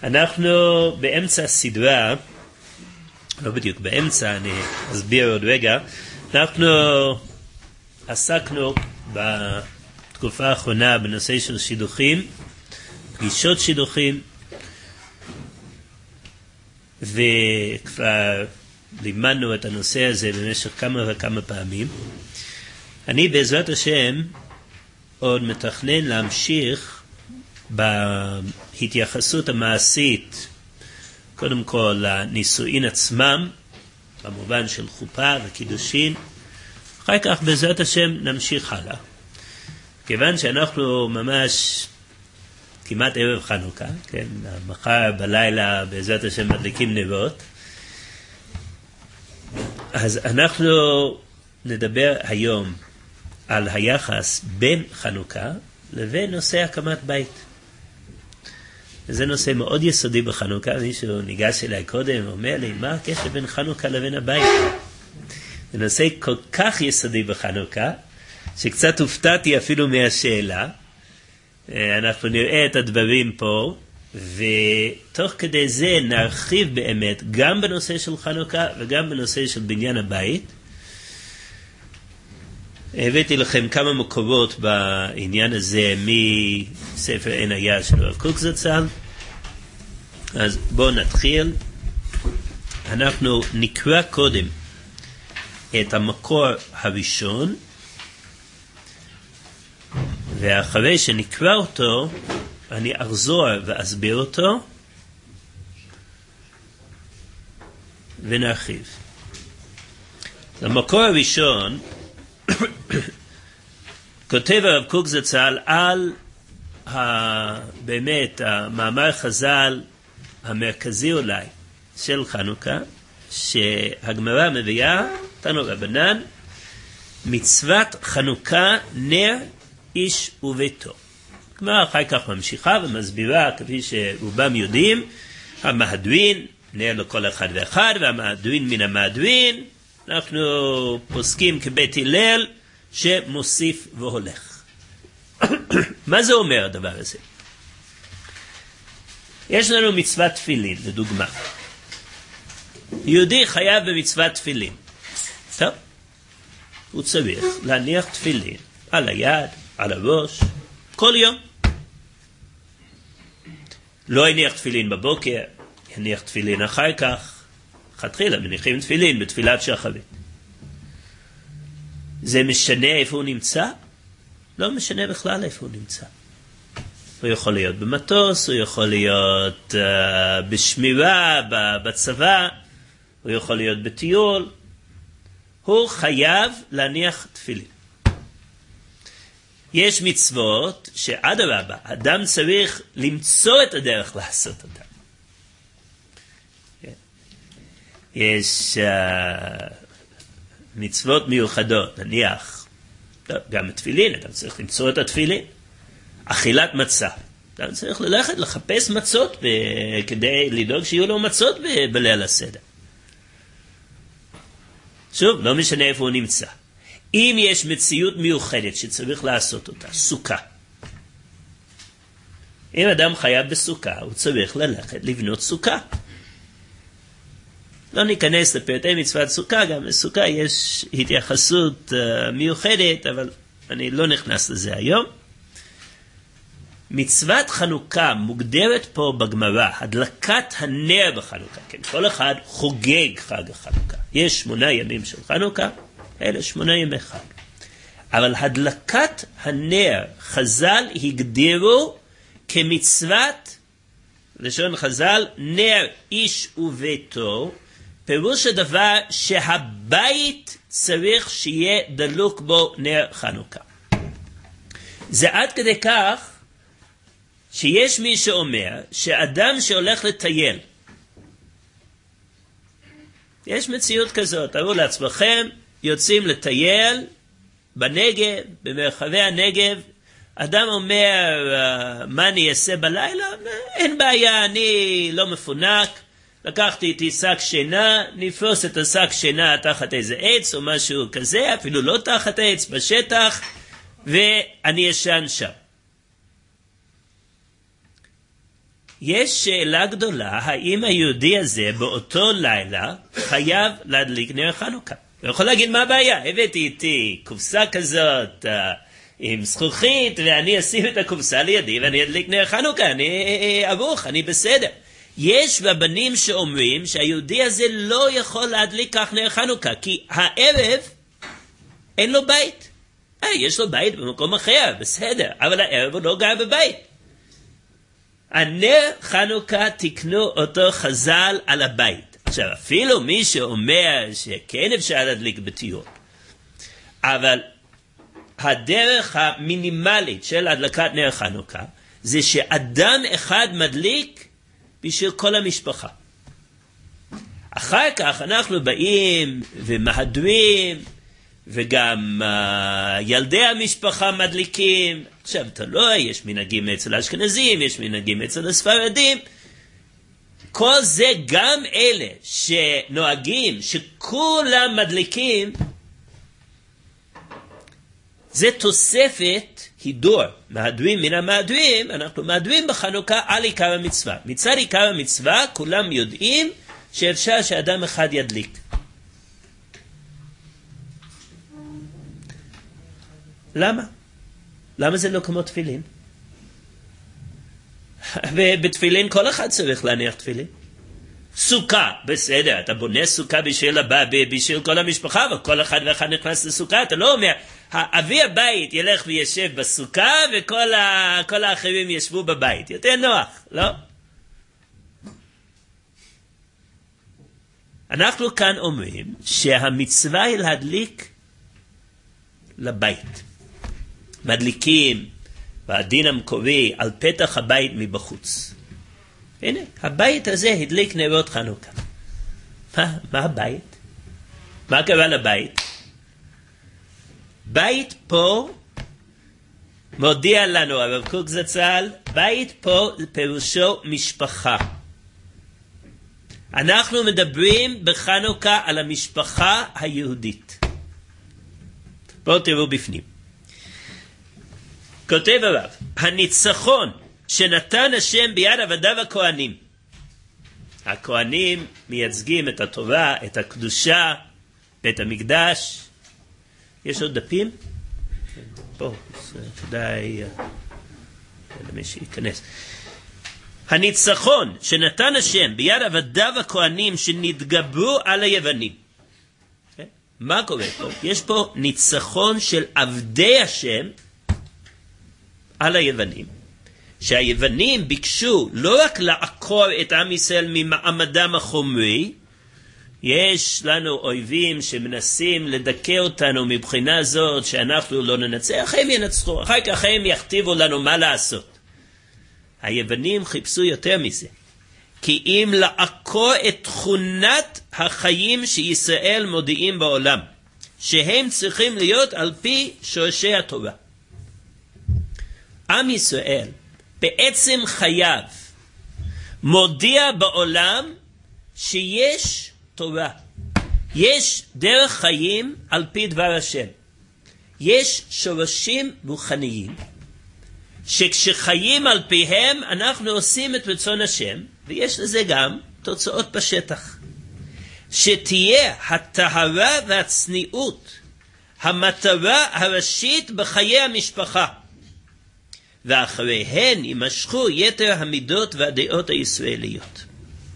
אנחנו באמצע הסדרה, לא בדיוק באמצע, אני אסביר עוד רגע. אנחנו עסקנו בתקופה האחרונה בנושא של שידוכים, פגישות שידוכים, וכבר לימדנו את הנושא הזה במשך כמה וכמה פעמים. אני בעזרת השם עוד מתכנן להמשיך בהתייחסות המעשית, קודם כל לנישואין עצמם, במובן של חופה וקידושין. אחר כך בעזרת השם נמשיך הלאה. כיוון שאנחנו ממש כמעט ערב חנוכה, כן? מחר בלילה בעזרת השם מדליקים נרות, אז אנחנו נדבר היום על היחס בין חנוכה לבין נושא הקמת בית. זה נושא מאוד יסודי בחנוכה. מישהו ניגש אליי קודם ואומר לי, מה הקשר בין חנוכה לבין הבית? זה נושא כל כך יסודי בחנוכה, שקצת הופתעתי אפילו מהשאלה. אנחנו נראה את הדברים פה, ותוך כדי זה נרחיב באמת גם בנושא של חנוכה וגם בנושא של בניין הבית. הבאתי לכם כמה מקורות בעניין הזה מספר עין היער של הרב קוק זצ"ל. אז בואו נתחיל. אנחנו נקרא קודם את המקור הראשון, ואחרי שנקרא אותו אני אחזור ואסביר אותו ונרחיב. המקור הראשון כותב הרב קוק זצ"ל על באמת המאמר חז"ל המרכזי אולי של חנוכה, שהגמרא מביאה, תנו רבנן, מצוות חנוכה נר איש וביתו. כלומר אחר כך ממשיכה ומסבירה, כפי שרובם יודעים, המהדרין, נר לכל אחד ואחד, והמהדרין מן המהדרין, אנחנו פוסקים כבית הלל שמוסיף והולך. מה זה אומר הדבר הזה? יש לנו מצוות תפילין, לדוגמה. יהודי חייב במצוות תפילין. טוב, הוא צריך להניח תפילין על היד, על הראש, כל יום. לא יניח תפילין בבוקר, יניח תפילין אחר כך. חתחילה מניחים תפילין בתפילת שחרית. זה משנה איפה הוא נמצא? לא משנה בכלל איפה הוא נמצא. הוא יכול להיות במטוס, הוא יכול להיות בשמירה, בצבא, הוא יכול להיות בטיול. הוא חייב להניח תפילין. יש מצוות שאדרבה, אדם צריך למצוא את הדרך לעשות אותה. יש מצוות מיוחדות, נניח, גם התפילין, אתה צריך למצוא את התפילין. אכילת מצה, אתה צריך ללכת לחפש מצות כדי לדאוג שיהיו לו מצות בליל הסדר. שוב, לא משנה איפה הוא נמצא. אם יש מציאות מיוחדת שצריך לעשות אותה, סוכה. אם אדם חייב בסוכה, הוא צריך ללכת לבנות סוכה. לא ניכנס לפרטי מצוות סוכה, גם לסוכה יש התייחסות מיוחדת, אבל אני לא נכנס לזה היום. מצוות חנוכה מוגדרת פה בגמרא, הדלקת הנר בחנוכה. כן, כל אחד חוגג חג החנוכה. יש 8 ימים של חנוכה, אלה 8 ימי חג. אבל הדלקת הנר, חז"ל הגדירו כמצוות, לשון חז"ל, נר איש וביתו, פירוש הדבר שהבית צריך שיהיה דלוק בו נר חנוכה. זה עד כדי כך שיש מי שאומר שאדם שהולך לטייל, יש מציאות כזאת, תראו לעצמכם, יוצאים לטייל בנגב, במרחבי הנגב, אדם אומר, מה אני אעשה בלילה? אין בעיה, אני לא מפונק, לקחתי איתי שק שינה, נפרוס את השק שינה תחת איזה עץ או משהו כזה, אפילו לא תחת עץ, בשטח, ואני ישן שם. יש שאלה גדולה, האם היהודי הזה באותו לילה חייב להדליק נר חנוכה? הוא יכול להגיד מה הבעיה, הבאתי איתי קופסה כזאת עם זכוכית, ואני אשים את הקופסה לידי ואני אדליק נר חנוכה, אני ערוך, אני בסדר. יש רבנים שאומרים שהיהודי הזה לא יכול להדליק כך נר חנוכה, כי הערב אין לו בית. יש לו בית במקום אחר, בסדר, אבל הערב הוא לא גר בבית. הנר חנוכה תקנו אותו חז"ל על הבית. עכשיו, אפילו מי שאומר שכן אפשר להדליק בתיאור, אבל הדרך המינימלית של הדלקת נר חנוכה זה שאדם אחד מדליק בשביל כל המשפחה. אחר כך אנחנו באים ומהדרים, וגם ילדי המשפחה מדליקים. עכשיו תלוי, יש מנהגים אצל האשכנזים, יש מנהגים אצל הספרדים. כל זה גם אלה שנוהגים שכולם מדליקים, זה תוספת הידור. מהדרים מן המהדרים, אנחנו מהדרים בחנוכה על עיקר המצווה. מצד עיקר המצווה כולם יודעים שאפשר שאדם אחד ידליק. למה? למה זה לא כמו תפילין? ובתפילין כל אחד צריך להניח תפילין. סוכה, בסדר, אתה בונה סוכה בשביל כל המשפחה, וכל אחד ואחד נכנס לסוכה, אתה לא אומר, אבי הבית ילך וישב בסוכה, וכל האחרים ישבו בבית. יותר נוח, לא? אנחנו כאן אומרים שהמצווה היא להדליק לבית. מדליקים בדין המקורי על פתח הבית מבחוץ. הנה, הבית הזה הדליק נרות חנוכה. מה הבית? מה קרה לבית? בית פה מודיע לנו, הרב קוק זצ"ל, בית פה פירושו משפחה. אנחנו מדברים בחנוכה על המשפחה היהודית. בואו תראו בפנים. כותב הרב, הניצחון שנתן השם ביד עבדיו הכהנים. הכהנים מייצגים את התורה, את הקדושה, בית המקדש. יש עוד דפים? פה, כדאי למי שייכנס. הניצחון שנתן השם ביד עבדיו הכהנים שנתגברו על היוונים. מה קורה פה? יש פה ניצחון של עבדי השם על היוונים. שהיוונים ביקשו לא רק לעקור את עם ישראל ממעמדם החומרי, יש לנו אויבים שמנסים לדכא אותנו מבחינה זאת שאנחנו לא ננצח, הם ינצחו, אחר כך הם יכתיבו לנו מה לעשות. היוונים חיפשו יותר מזה, כי אם לעקור את תכונת החיים שישראל מודיעים בעולם, שהם צריכים להיות על פי שורשי התורה. עם ישראל בעצם חייב מודיע בעולם שיש תורה, יש דרך חיים על פי דבר השם, יש שורשים רוחניים שכשחיים על פיהם אנחנו עושים את רצון השם, ויש לזה גם תוצאות בשטח. שתהיה הטהרה והצניעות המטרה הראשית בחיי המשפחה, ואחריהן יימשכו יתר המידות והדעות הישראליות.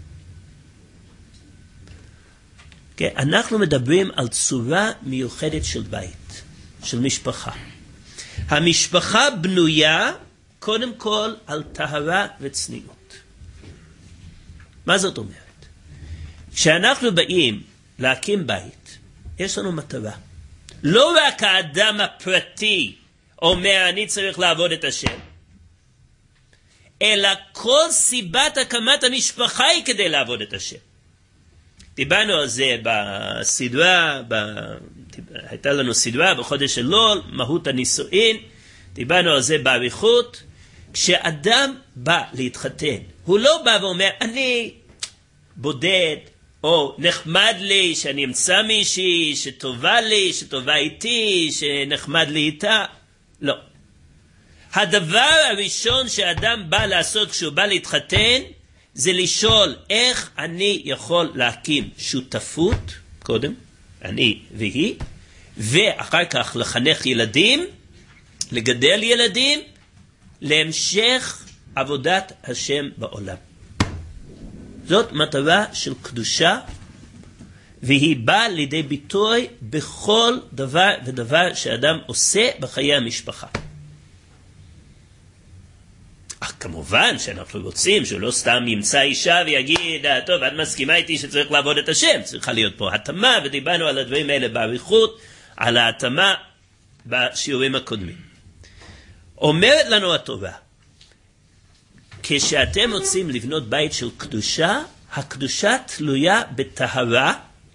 אנחנו מדברים על צורה מיוחדת של בית, של משפחה. המשפחה בנויה קודם כל על טהרה וצניעות. מה זאת אומרת? כשאנחנו באים להקים בית, יש לנו מטרה. לא רק האדם הפרטי אומר אני צריך לעבוד את השם, אלא כל סיבת הקמת המשפחה היא כדי לעבוד את השם. דיברנו על זה בסדרה, הייתה לנו סדרה בחודש אלול, מהות הנישואין, דיברנו על זה באריכות. כשאדם בא להתחתן, הוא לא בא ואומר אני בודד, או נחמד לי שאני אמצא מישהי שטובה לי, שטובה איתי, שנחמד לי איתה. לא. הדבר הראשון שאדם בא לעשות כשהוא בא להתחתן, זה לשאול איך אני יכול להקים שותפות, קודם, אני והיא, ואחר כך לחנך ילדים, לגדל ילדים, להמשך עבודת השם בעולם. זאת מטרה של קדושה, והיא באה לידי ביטוי בכל דבר ודבר שאדם עושה בחיי המשפחה. כמובן שאנחנו רוצים שהוא לא סתם ימצא אישה ויגיד, טוב, את מסכימה איתי שצריך לעבוד את השם, צריכה להיות פה התאמה, ודיברנו על הדברים האלה בעריכות, על ההתאמה בשיעורים הקודמים. אומרת לנו התורה, כשאתם רוצים לבנות בית של קדושה, הקדושה תלויה בטהרה.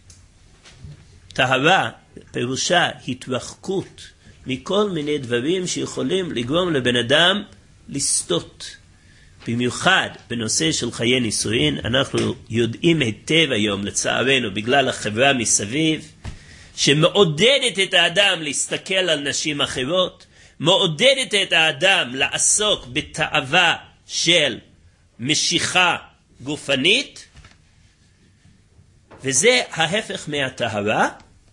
טהרה פירושה התרחקות מכל מיני דברים שיכולים לגרום לבן אדם לסטות. במיוחד בנושא של חיי נישואין, אנחנו יודעים היטב היום לצערנו בגלל החברה מסביב, שמעודדת את האדם להסתכל על נשים אחרות, מעודדת את האדם לעסוק בתאווה של משיכה גופנית, וזה ההפך מהטהרה.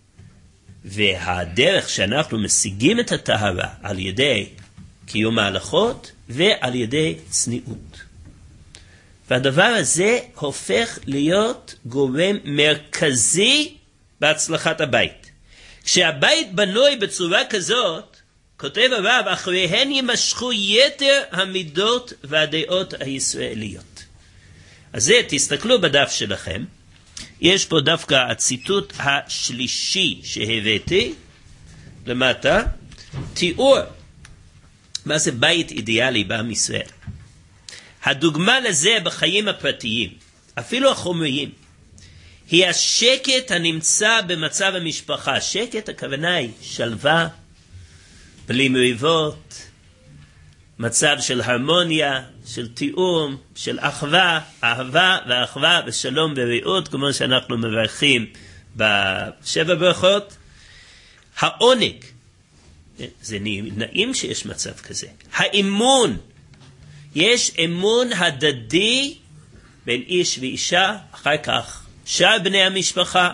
והדרך שאנחנו משיגים את הטהרה על ידי קיום ההלכות ועל ידי צניעות. והדבר הזה הופך להיות גורם מרכזי בהצלחת הבית. כשהבית בנוי בצורה כזאת, כותב הרב, אחריהן יימשכו יתר המידות והדעות הישראליות. אז זה, תסתכלו בדף שלכם. יש פה דווקא הציטוט השלישי שהבאתי למטה, תיאור מה זה בית אידיאלי בעם ישראל. הדוגמה לזה בחיים הפרטיים, אפילו החומריים, היא השקט הנמצא במצב המשפחה. שקט הכוונה היא שלווה, בלי מריבות, מצב של הרמוניה, של תיאום, של אחווה, אהבה ואחווה ושלום ורעות, כמו שאנחנו מברכים בשבע ברכות. העונג, זה נעים שיש מצב כזה. האמון, יש אמון הדדי בין איש ואישה, אחר כך שאר בני המשפחה.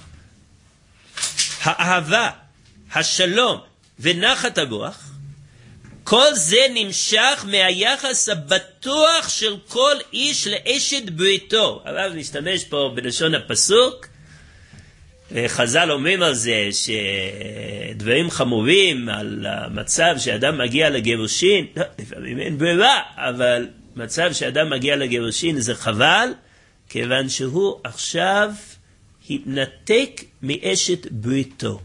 האהבה, השלום ונחת הרוח, כל זה נמשך מהיחס הבטוח של כל איש לאשת בריתו. הרב משתמש פה בלשון הפסוק, חז"ל אומרים על זה שדברים חמורים על המצב שאדם מגיע לגירושין, לפעמים אין ברירה, אבל מצב שאדם מגיע לגירושין זה חבל, כיוון שהוא עכשיו התנתק מאשת בריתו.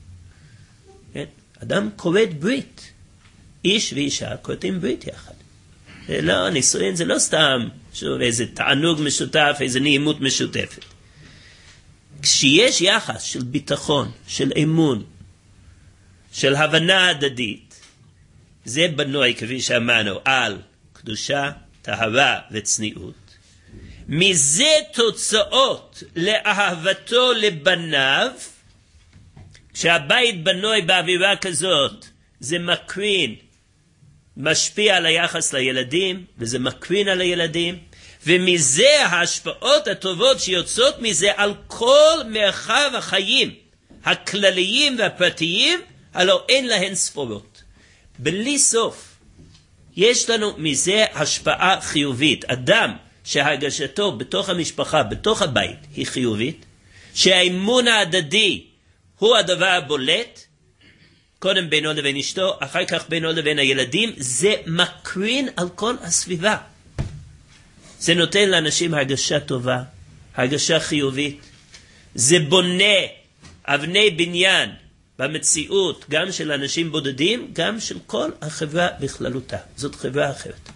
אדם כורת ברית, איש ואישה כורתים ברית יחד. לא, נישואין זה לא סתם שוב איזה תענוג משותף, איזה נעימות משותפת. כשיש יחס של ביטחון, של אמון, של הבנה הדדית, זה בנוי, כפי שאמרנו, על קדושה, טהרה וצניעות. מזה תוצאות לאהבתו לבניו. כשהבית בנוי באווירה כזאת, זה מקרין, משפיע על היחס לילדים, וזה מקרין על הילדים, ומזה ההשפעות הטובות שיוצאות מזה על כל מרחב החיים הכלליים והפרטיים, הלא אין להן ספורות. בלי סוף יש לנו מזה השפעה חיובית. אדם שהרגשתו בתוך המשפחה, בתוך הבית, היא חיובית, שהאמון ההדדי הוא הדבר הבולט, קודם בינו לבין אשתו, אחר כך בינו לבין הילדים, זה מקרין על כל הסביבה. זה נותן לאנשים הרגשה טובה, הרגשה חיובית. זה בונה אבני בניין במציאות, גם של אנשים בודדים, גם של כל החברה בכללותה. זאת חברה אחרת.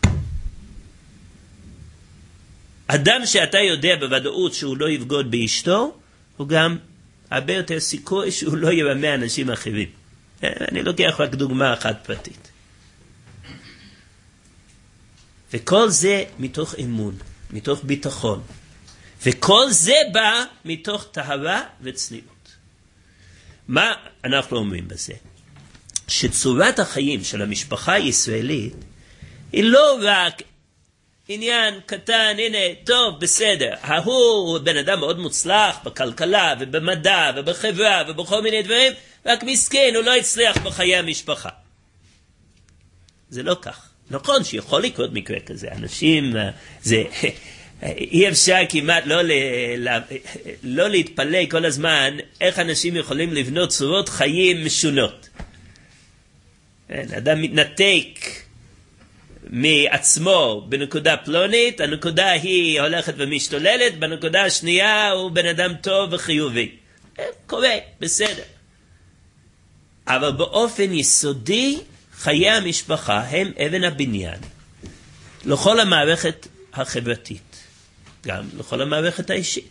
אדם שאתה יודע בוודאות שהוא לא יבגוד באשתו, הוא גם הרבה יותר סיכוי שהוא לא ירמה אנשים אחרים. אני לוקח רק דוגמה אחת פרטית. וכל זה מתוך אמון, מתוך ביטחון. וכל זה בא מתוך טהרה וצניעות. מה אנחנו אומרים בזה? שצורת החיים של המשפחה הישראלית היא לא רק עניין קטן, הנה, טוב, בסדר. הוא בן אדם מאוד מוצלח בכלכלה ובמדע ובחברה ובכל מיני דברים, רק מסכן, הוא לא הצליח בחיי המשפחה. זה לא כך. נכון שיכול לקרות מקרה כזה. אנשים, אי אפשר כמעט לא להתפלא כל הזמן איך אנשים יכולים לבנות צורות חיים משונות. אדם מתנתק מעצמו בנקודה פלונית, הנקודה היא הולכת ומשתוללת, בנקודה השנייה הוא בן אדם טוב וחיובי. קורה, בסדר. אבל באופן יסודי, חיי המשפחה הם אבן הבניין לכל המערכת החברתית, גם לכל המערכת האישית.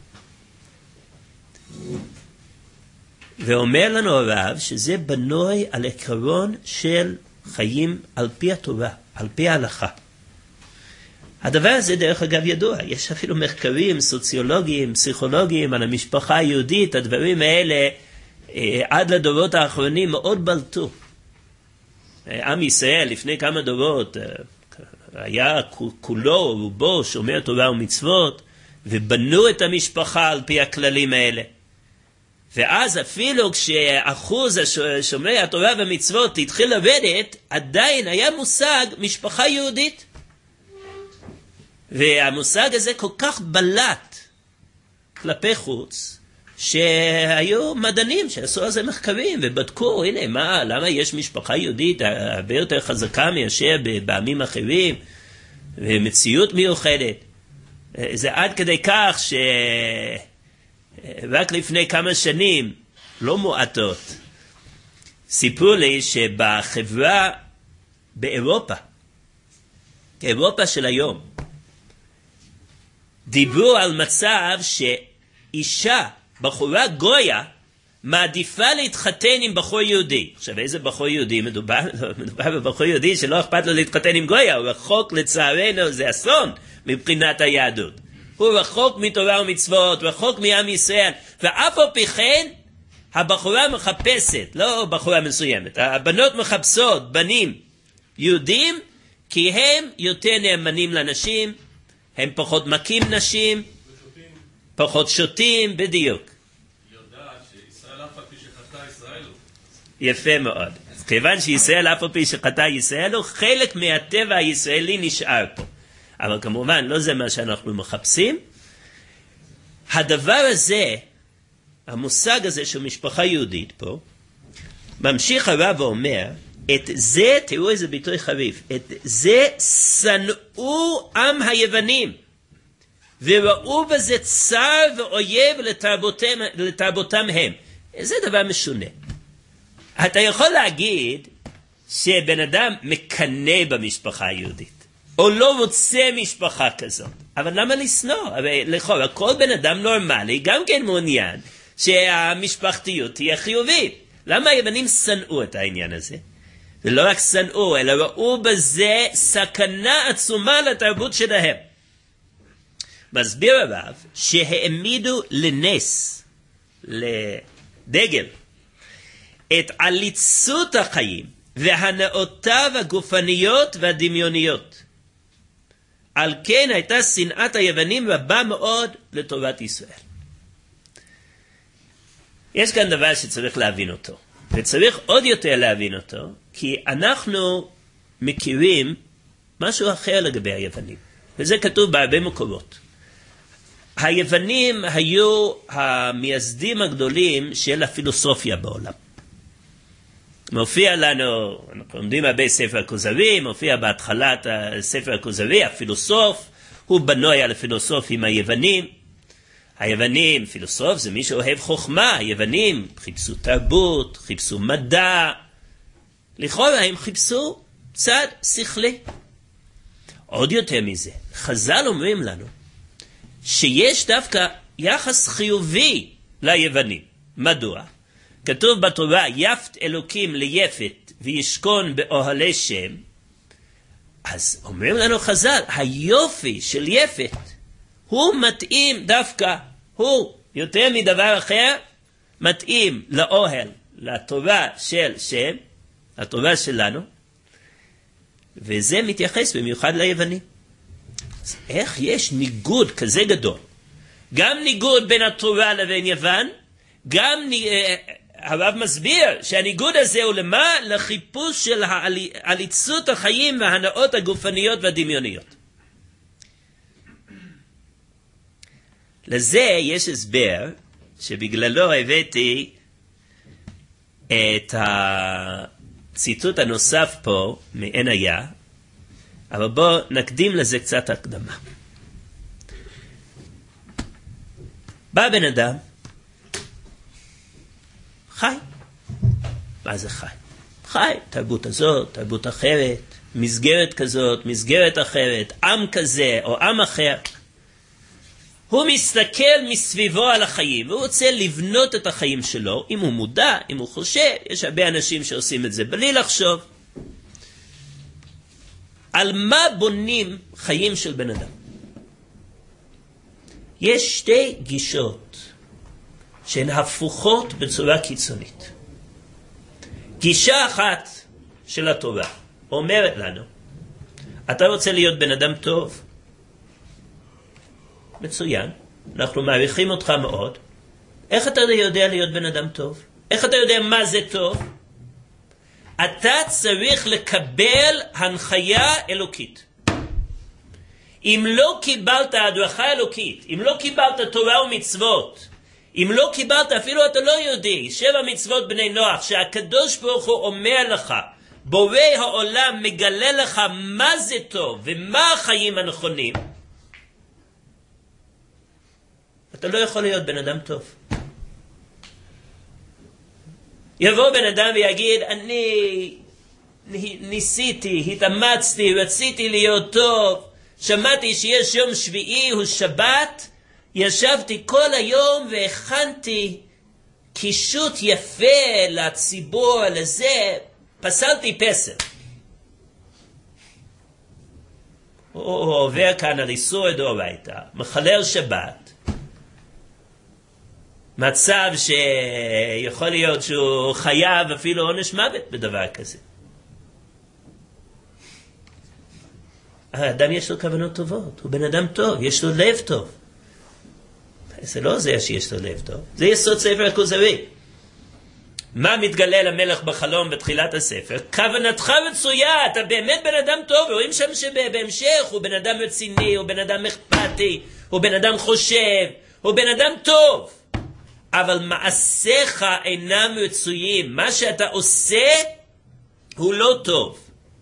ואומר לנו הרב שזה בנוי על עקרון של חיים על פי התורה, על פי ההלכה. הדבר הזה דרך אגב ידוע, יש אפילו מחקרים סוציולוגיים, פסיכולוגיים על המשפחה היהודית, הדברים האלה עד לדורות האחרונים מאוד בלטו. עם ישראל לפני כמה דורות היה כולו רובו שומר תורה ומצוות, ובנו את המשפחה על פי הכללים האלה. ואז אפילו כשאחוז שומרי התורה ומצוות התחיל לרדת, עדיין היה מושג משפחה יהודית. והמושג הזה כל כך בלט כלפי חוץ, שהיו מדענים שעשו על זה מחקרים ובדקו, הנה למה יש משפחה יהודית הרבה יותר חזקה מאשר בעמים אחרים, ומציאות מיוחדת. זה עד כדי כך רק לפני כמה שנים, לא מועטות, סיפרו לי שבחברה באירופה, אירופה של היום, דיברו על מצב שאישה, בחורה גויה, מעדיפה להתחתן עם בחור יהודי. עכשיו, איזה בחור יהודי? מדובר בבחור יהודי שלא אכפת לו להתחתן עם גויה, הוא רחוק לצערנו, זה אסון מבחינת היהדות. הוא רחוק מתורה ומצוות, רחוק מעם ישראל, ואף על פי כן, הבחורה מחפשת, לא בחורה מסוימת, הבנות מחפשות בנים יהודים, כי הם יותר נאמנים לנשים, הם פחות מכים נשים, פחות שותים, בדיוק. היא יודעת שישראל אף על פי שחטא ישראל הוא. יפה מאוד. אז כיוון שישראל אף על פי שחטא ישראל הוא, חלק מהטבע הישראלי נשאר פה. אבל כמובן לא זה מה שאנחנו מחפשים. הדבר הזה, המושג הזה של משפחה יהודית פה, ממשיך הרב ואומר, את זה, תראו איזה ביטוי חריף, את זה שנאו עם היוונים, וראו בזה צר ואויב לתרבותם הם. זה דבר משונה. אתה יכול להגיד שבן אדם מקנא במשפחה היהודית, או לא רוצה משפחה כזאת. אבל למה לשנוא? הרי לכאורה, כל בן אדם נורמלי גם כן מעוניין שהמשפחתיות תהיה חיובית. למה היוונים שנאו את העניין הזה? ולא רק שנאו, אלא ראו בזה סכנה עצומה לתרבות שלהם. מסביר הרב שהעמידו לנס, לדגל, את עליצות החיים והנאותיו הגופניות והדמיוניות. על כן הייתה שנאת היוונים רבה מאוד לתורת ישראל. יש כאן דבר שצריך להבין אותו, וצריך עוד יותר להבין אותו, כי אנחנו מכירים משהו אחר לגבי היוונים, וזה כתוב בהרבה מקורות. היוונים היו המייסדים הגדולים של הפילוסופיה בעולם. מופיע לנו, אנחנו לומדים הרבה ספר הכוזרי, מופיע בהתחלת הספר הכוזרי, הפילוסוף, הוא בנוי על הפילוסופים היוונים. היוונים, פילוסוף זה מי שאוהב חוכמה, היוונים חיפשו תרבות, חיפשו מדע, לכאורה הם חיפשו צד שכלי. עוד יותר מזה, חז"ל אומרים לנו, שיש דווקא יחס חיובי ליוונים. מדוע? כתוב בתורה, יפת אלוקים ליפת וישכון באוהלי שם. אז אומרים לנו חז"ל, היופי של יפת הוא מתאים דווקא, הוא יותר מדבר אחר מתאים לאוהל, לתורה של שם, התורה שלנו, וזה מתייחס במיוחד ליווני. אז איך יש ניגוד כזה גדול? גם ניגוד בין התורה לבין יוון, גם הרב מסביר שהניגוד הזה הוא למה? לחיפוש של עליצות החיים וההנאות הגופניות והדמיוניות. לזה יש הסבר שבגללו הבאתי את הציטוט הנוסף פה מעין היה, אבל בואו נקדים לזה קצת הקדמה. בא בן אדם, חי. מה זה חי? חי, תרבות הזאת, תרבות אחרת, מסגרת כזאת, מסגרת אחרת, עם כזה או עם אחר. הוא מסתכל מסביבו על החיים, והוא רוצה לבנות את החיים שלו, אם הוא מודע, אם הוא חושב. יש הרבה אנשים שעושים את זה בלי לחשוב. על מה בונים חיים של בן אדם? יש שתי גישות שהן הפוכות בצורה קיצונית. גישה אחת של התורה אומרת לנו, אתה רוצה להיות בן אדם טוב? מצוין, אנחנו מעריכים אותך מאוד. איך אתה יודע להיות בן אדם טוב? איך אתה יודע מה זה טוב? אתה צריך לקבל הנחיה אלוקית. אם לא קיבלת הדרכה אלוקית, אם לא קיבלת תורה ומצוות, אם לא קיבלת, אפילו אתה לא יודע, 7 מצוות בני נוח, שהקדוש ברוך הוא אומר לך, בורא העולם מגלה לך מה זה טוב ומה החיים הנכונים, אתה לא יכול להיות בן אדם טוב. יבוא בן אדם ויגיד, אני ניסיתי, התאמצתי, רציתי להיות טוב, שמעתי שיש יום שביעי, הוא שבת, ישבתי כל היום והכנתי קישוט יפה לציבור, לזה, פסלתי פסל. הוא עובר כאן על איסור דאורייתא, מחלל שבת, מצב שיכול להיות שהוא חייב אפילו עונש מוות בדבר כזה. האדם יש לו כוונות טובות, הוא בן אדם טוב, יש לו לב טוב. זה לא זה שיש לו לב טוב, זה יסוד ספר הכוזרי. מה מתגלה למלך בחלום בתחילת הספר? כוונתך רצויה, אתה באמת בן אדם טוב. רואים שם שבהמשך הוא בן אדם רציני, הוא בן אדם אכפתי, הוא בן אדם חושב, הוא בן אדם טוב. אבל מעשיך אינם רצויים, מה שאתה עושה הוא לא טוב.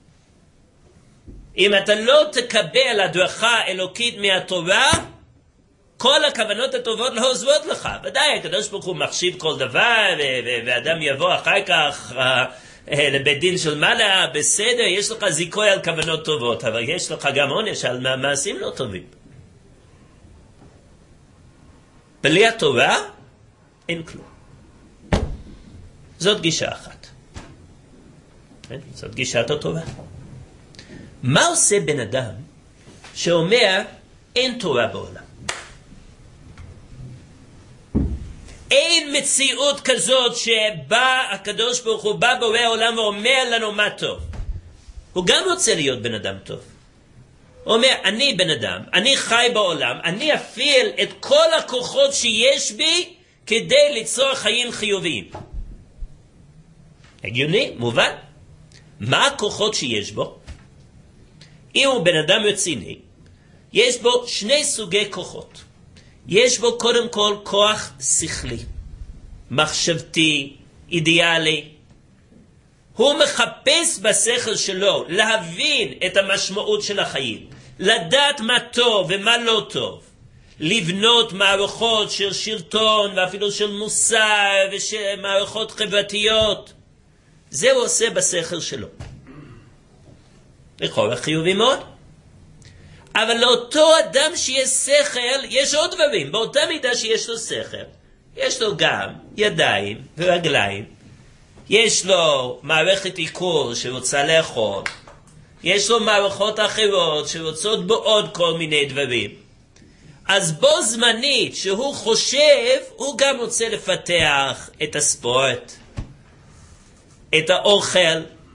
אם אתה לא תקבל הדרכה אלוקית מהתורה, כל הכוונות הטובות לא עוזבות לך. ודאי, הקדוש ברוך הוא מחשיב כל דבר, ואדם יבוא אחר כך לבית דין של מעלה, בסדר, יש לך זיכוי על כוונות טובות, אבל יש לך גם עונש על מעשים לא טובים. בלי התורה, אין כלום. זאת גישה אחת. זאת גישת התורה. מה עושה בן אדם שאומר אין תורה בעולם? אין מציאות כזאת שבה הקדוש ברוך הוא בא בורא העולם ואומר לנו מה טוב. הוא גם רוצה להיות בן אדם טוב. הוא אומר, אני בן אדם, אני חי בעולם, אני אפעיל את כל הכוחות שיש בי כדי ליצור חיים חיוביים. הגיוני, מובן. מה הכוחות שיש בו? אם הוא בן אדם רציני, יש בו 2 סוגי כוחות. יש בו קודם כל כוח שכלי, מחשבתי, אידיאלי. הוא מחפש בשכל שלו להבין את המשמעות של החיים, לדעת מה טוב ומה לא טוב, לבנות מערכות של שלטון ואפילו של מוסר ושל מערכות חברתיות. זה הוא עושה בשכל שלו. לכאורה חיובי מאוד. אבל לאותו אדם שיש שכל, יש עוד דברים. באותה מידה שיש לו שכל, יש לו גם ידיים ורגליים, יש לו מערכת עיכול שרוצה לאכול, יש לו מערכות אחרות שרוצות בו עוד כל מיני דברים. אז בו זמנית שהוא חושב, הוא גם רוצה לפתח את הספורט, את האוכל,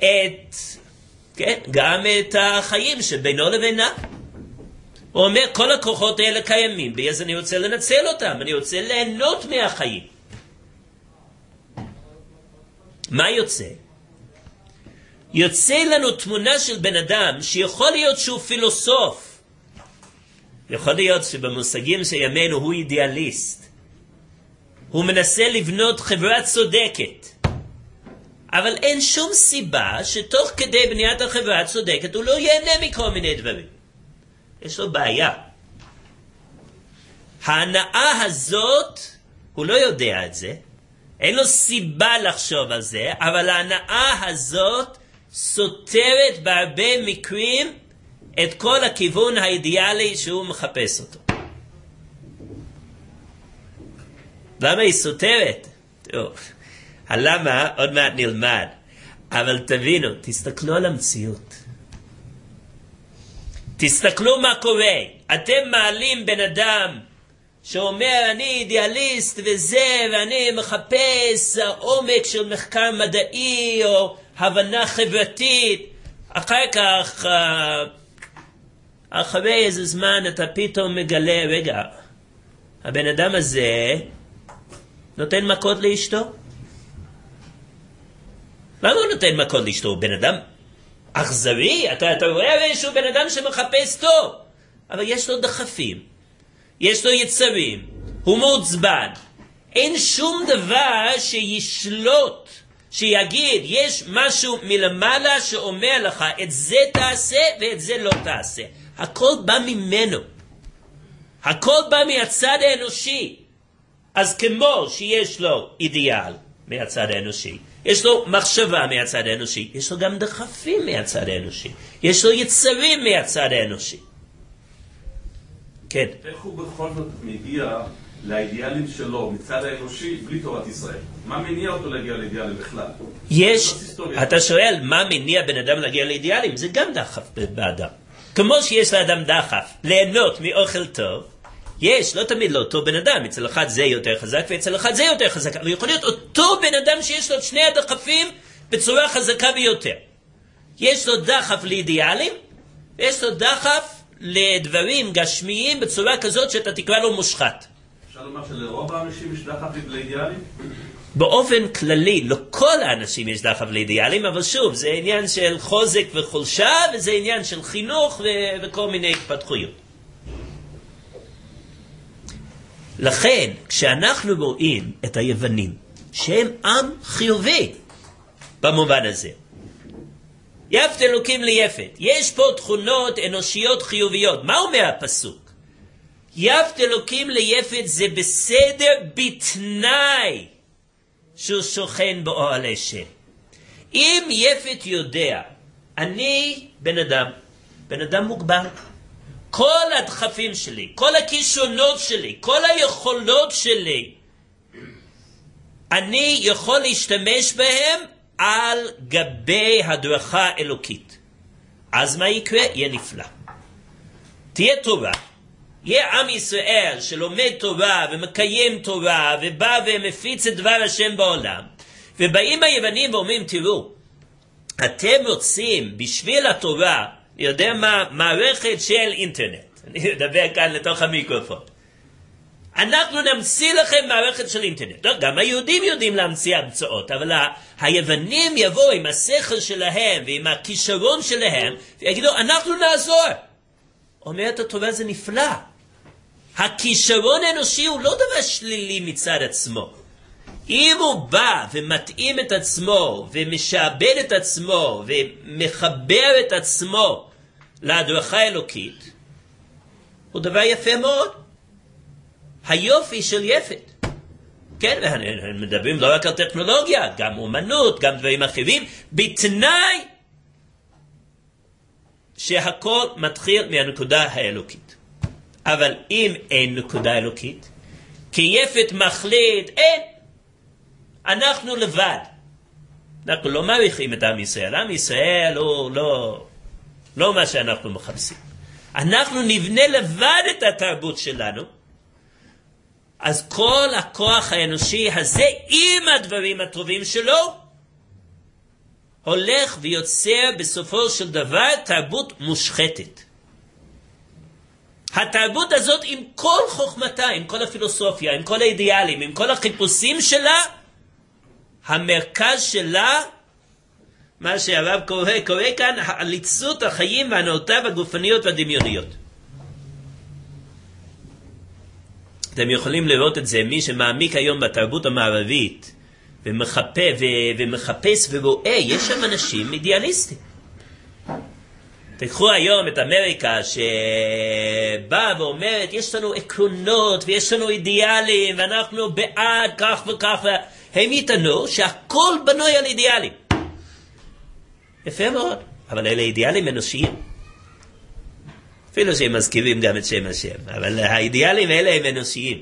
גם את החיים שבינו לבינה. הוא אומר, כל הכוחות האלה קיימים בי, אז אני רוצה לנצל אותם, אני רוצה ליהנות מהחיים. מה יוצא? יוצא לנו תמונה של בן אדם שיכול להיות שהוא פילוסוף. יכול להיות שבמושגים של ימינו הוא אידיאליסט. הוא מנסה לבנות חברה צודקת. אבל אין שום סיבה שתוך כדי בניית החברה הצודקת הוא לא ייהנה מכל מיני דברים. יש לו בעיה. ההנאה הזאת, הוא לא יודע את זה, אין לו סיבה לחשוב על זה, אבל ההנאה הזאת סותרת בהרבה מקרים את כל הכיוון האידיאלי שהוא מחפש אותו. למה היא סותרת? טוב, הלמה עוד מעט נלמד, אבל תבינו, תסתכלו על המציאות. תסתכלו מה קורה. אתם מעלים בן אדם שאומר אני אידיאליסט וזה, ואני מחפש עומק של מחקר מדעי או הבנה חברתית. אחר כך, אחרי איזה זמן אתה פתאום מגלה, רגע, הבן אדם הזה נותן מכות לאשתו? למה הוא נותן מכות לאשתו? הוא בן אדם אכזרי? אתה רואה שהוא בן אדם שמחפש טוב, אבל יש לו דחפים, יש לו יצרים, הוא מעוצבן. אין שום דבר שישלוט, שיגיד יש משהו מלמעלה שאומר לך את זה תעשה ואת זה לא תעשה. הכל בא ממנו, הכל בא מהצד האנושי. אז כמו שיש לו אידיאל מהצד האנושי, יש לו מחשבה מהצד האנושי, יש לו גם דחפים מהצד האנושי, יש לו יצרים מהצד האנושי. כן. איך הוא בכל זאת מגיע לאידיאלים שלו מצד האנושי בלי תורת ישראל? מה מניע אותו להגיע לאידיאלים בכלל? אתה שואל מה מניע בן אדם להגיע לאידיאלים? זה גם דחף באדם. כמו שיש לאדם דחף ליהנות מאוכל טוב, יש, לא תמיד לא אותו בן אדם, אצל אחד זה יותר חזק ואצל אחד זה יותר חזק, אבל יכול להיות אותו בן אדם שיש לו את שני הדחפים בצורה חזקה ביותר. יש לו דחף לאידיאלים, ויש לו דחף לדברים גשמיים בצורה כזאת שאתה תקרא לו מושחת. אפשר לומר שלרוב האנשים יש דחף לאידיאלים? באופן כללי, לא כל האנשים יש דחף לאידיאלים, אבל שוב, זה עניין של חוזק וחולשה, וזה עניין של חינוך וכל מיני התפתחויות. לכן, כשאנחנו רואים את היוונים, שהם עם חיובי במובן הזה, יפת אלוקים ליפת, יש פה תכונות אנושיות חיוביות. מה אומר הפסוק? יפת אלוקים ליפת זה בסדר בתנאי שהוא שוכן באוהל השם. אם יפת יודע, אני בן אדם מוגבל, כל הדחפים שלי, כל הכישרונות שלי, כל היכולות שלי, אני יכול להשתמש בהם על גבי הדרכה אלוקית. אז מה יקרה? יהיה נפלא. תהיה תורה. יהיה עם ישראל שלומד תורה ומקיים תורה ובא ומפיץ את דבר השם בעולם. ובאים היוונים ואומרים, תראו, אתם רוצים בשביל התורה, אני יודע מה, מערכת של אינטרנט. אני מדבר כאן לתוך המיקרופון. אנחנו נמציא לכם מערכת של אינטרנט. גם היהודים יודעים להמציא המצאות, אבל היוונים יבואו עם השכל שלהם ועם הכישרון שלהם, ויגידו, אנחנו נעזור. אומרת התורה, זה נפלא. הכישרון האנושי הוא לא דבר שלילי מצד עצמו. אם הוא בא ומתאים את עצמו ומשעבד את עצמו ומחבר את עצמו להדרכה האלוקית, הוא דבר יפה מאוד. היופי של יפת. כן, מדברים לא רק על טכנולוגיה, גם אומנות, גם דברים אחרים, בתנאי שהכל מתחיל מהנקודה האלוקית. אבל אם אין נקודה אלוקית, כי יפת מחליט, אין. אנחנו לבד. אנחנו לא מעריכים את עם ישראל. עם ישראל הוא לא מה שאנחנו מחפשים. אנחנו נבנה לבד את התרבות שלנו, אז כל הכוח האנושי הזה עם הדברים הטובים שלו, הולך ויוצר בסופו של דבר תרבות מושחתת. התרבות הזאת עם כל חוכמתה, עם כל הפילוסופיה, עם כל האידיאלים, עם כל החיפושים שלה, המרכז שלה, מה שהרב קורא כאן, עליצות החיים והנאותיו הגופניות והדמיוניות. אתם יכולים לראות את זה, מי שמעמיק היום בתרבות המערבית, ומחפש ורואה, יש שם אנשים אידיאליסטים. תקחו היום את אמריקה שבאה ואומרת, יש לנו עקרונות ויש לנו אידיאלים, ואנחנו בעד כך וכך, הם יטענו שהכל בנוי על אידיאלים. יפה מאוד, אבל אלה אידיאלים אנושיים. אפילו שהם מזכירים גם את שם השם, אבל האידיאלים האלה הם אנושיים.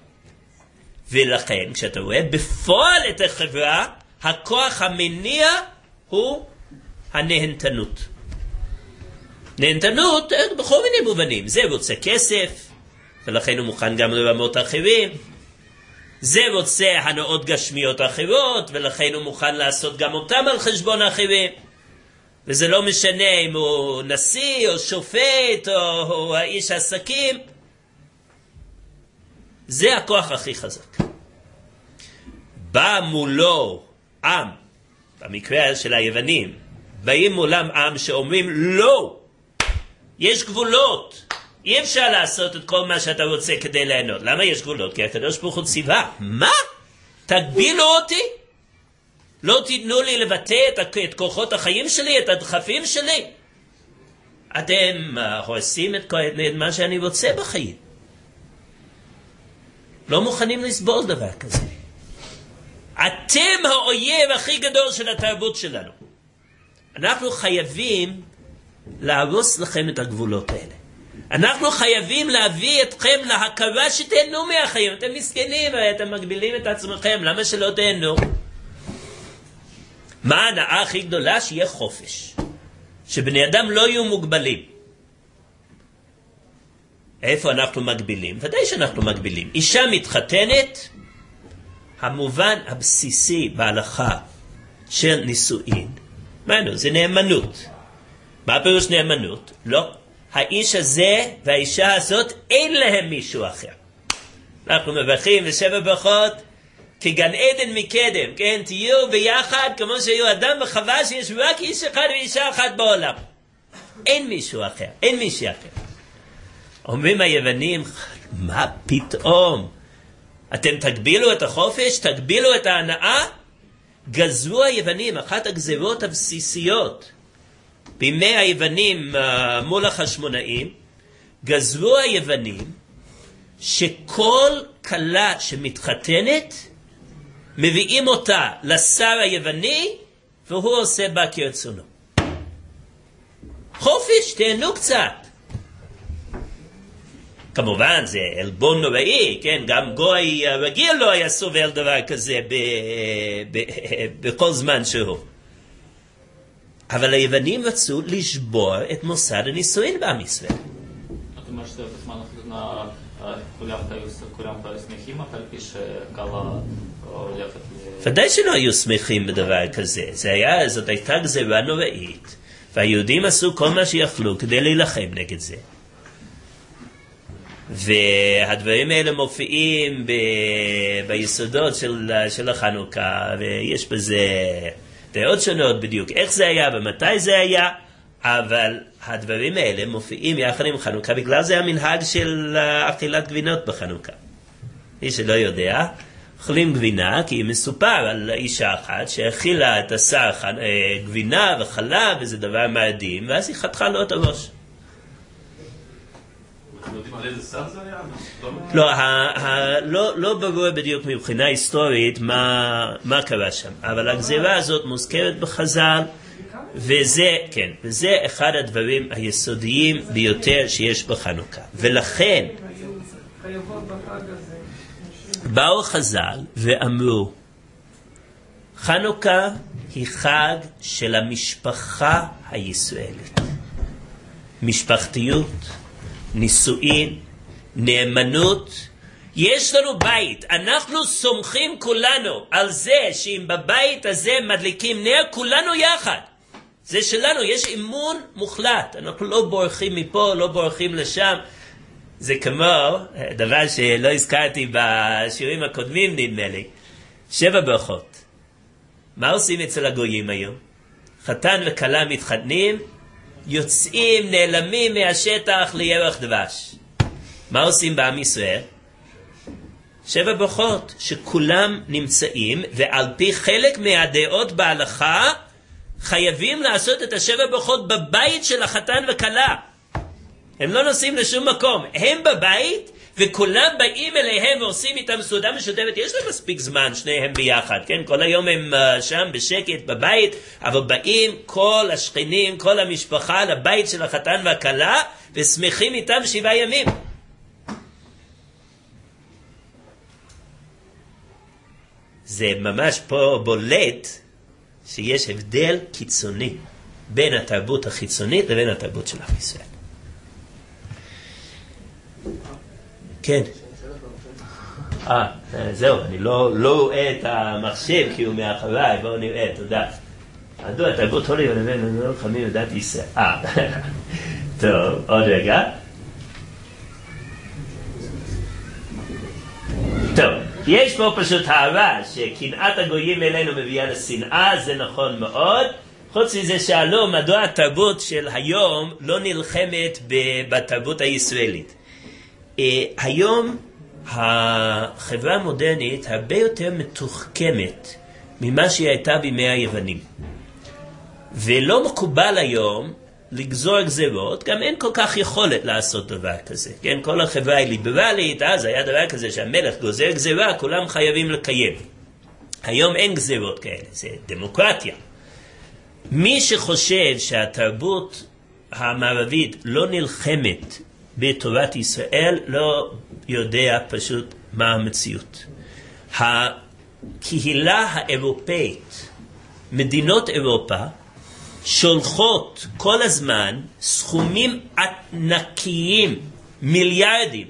ולכן, כשאתה רואה בפועל את החברה, הכוח המניע הוא הנהנתנות. נהנתנות בכל מיני מובנים. זה רוצה כסף, ולכן הוא מוכן גם לרמות אחרים. זה רוצה הנאות גשמיות אחרות, ולכן הוא מוכן לעשות גם אותם על חשבון אחרים. וזה לא משנה אם הוא נשיא או שופט או האיש עסקים. זה הכוח הכי חזק. בא מולו עם, במקרה של היוונים, באים מולם עם שאומרים לא, יש גבולות, אי אפשר לעשות את כל מה שאתה רוצה כדי ליהנות. למה יש גבולות? כי הקדוש ברוך הוא ציווה. מה? תגבילו אותי? לא תיתנו לי לבטא את כוחות החיים שלי, את הדחפים שלי? אתם הורסים את מה שאני רוצה בחיים. לא מוכנים לסבול דבר כזה. אתם האויב הכי גדול של התרבות שלנו. אנחנו חייבים להרוס לכם את הגבולות האלה. אנחנו חייבים להביא אתכם להכרה שתהנו מהחיים. אתם מסכנים, אתם מגבילים את עצמכם, למה שלא תהנו? מה ההנאה הכי גדולה? שיהיה חופש. שבני אדם לא יהיו מוגבלים. איפה אנחנו מגבילים? ודאי שאנחנו מגבילים. אישה מתחתנת, המובן הבסיסי בהלכה של נישואין, זה נאמנות. מה פירוש נאמנות? לא. האיש הזה והאישה הזאת אין להם מישהו אחר. אנחנו מברכים ושבע ברכות כגן עדן מקדם, כן? תהיו ביחד כמו שהיו אדם וחווה שיש רק איש אחד ואישה אחת בעולם. אין מישהו אחר, אין מישהו אחר. אומרים היוונים, מה פתאום? אתם תגבילו את החופש, תגבילו את ההנאה? גזרו היוונים, אחת הגזרות הבסיסיות בימי היוונים מול החשמונאים, גזרו היוונים שכל כלה שמתחתנת מביאים אותה לשר היווני והוא עושה בה כרצונו. חופש, תהנו קצת. כמובן זה אלבון נוראי, כן? גם גוי רגיל לא היה סובל דבר כזה בכל זמן שהוא. אבל היוונים רצו לשבור את מוסד הנישואין בעם ישראל. אתה אומר שבזמן האחרונה כולם היו שמחים על פי שכלה הולכת ודאי שלא היו שמחים בדבר כזה. זאת הייתה גזרה נוראית, והיהודים עשו כל מה שיכלו כדי להילחם נגד זה. והדברים האלה מופיעים ביסודות של החנוכה, ויש בזה דעות שונות בדיוק איך זה היה ומתי זה היה, אבל הדברים האלה מופיעים יחד עם חנוכה, בגלל זה המנהג של אכילת גבינות בחנוכה. מי שלא יודע, אוכלים גבינה, כי מסופר על אישה אחת שהאכילה את השר גבינה וחלב, וזה דבר מדהים, ואז היא חתכה לו את הראש. יודעים על איזה שר זה היה? לא ברור בדיוק מבחינה היסטורית מה קרה שם, אבל הגזירה הזאת מוזכרת בחז"ל, וזה אחד הדברים היסודיים ביותר שיש בחנוכה. ולכן באו חז"ל ואמרו, חנוכה היא חג של המשפחה הישראלית. משפחתיות, נישואין, נאמנות, יש לנו בית, אנחנו סומכים כולנו על זה שאם בבית הזה מדליקים נר, כולנו יחד. זה שלנו, יש אמון מוחלט, אנחנו לא בורחים מפה, לא בורחים לשם. זה כמו, דבר שלא הזכרתי בשיעורים הקודמים נדמה לי, 7 ברכות. מה עושים אצל הגויים היום? חתן וכלה מתחתנים, יוצאים, נעלמים מהשטח לירח דבש. מה עושים בעם ישראל? 7 ברכות, שכולם נמצאים, ועל פי חלק מהדעות בהלכה, חייבים לעשות את 7 ברכות בבית של החתן וכלה. הם לא נוסעים לשום מקום, הם בבית, וכולם באים אליהם ועושים איתם סעודה משותפת. יש להם מספיק זמן, שניהם ביחד, כן? כל היום הם שם בשקט בבית, אבל באים כל השכנים, כל המשפחה לבית של החתן והכלה, ושמחים איתם 7 ימים. זה ממש פה בולט שיש הבדל קיצוני בין התרבות החיצונית לבין התרבות של עם ישראל. כן. זהו, אני לא רואה את המחשב כי הוא מאחוריי, בואו נראה, תודה. עדו, התרבות הולי ולבין, לא חמים לדעת ישראל. טוב, עוד רגע. טוב, יש פה פשוט הערה שקנאת הגויים אלינו מביאה לשנאה, זה נכון מאוד. חוץ מזה שאלו מדוע התרבות של היום לא נלחמת בתרבות הישראלית. היום החברה המודרנית הרבה יותר מתוחכמת ממה שהיא הייתה בימי היוונים. ולא מקובל היום לגזור גזירות, גם אין כל כך יכולת לעשות דבר כזה. כן, כל החברה היא ליברלית, אז היה דבר כזה שהמלך גוזר גזירה, כולם חייבים לקיים. היום אין גזירות כאלה, זה דמוקרטיה. מי שחושב שהתרבות המערבית לא נלחמת בתורת ישראל, לא יודע פשוט מה המציאות. הקהילה האירופאית, מדינות אירופה, שולחות כל הזמן סכומים ענקיים, מיליארדים,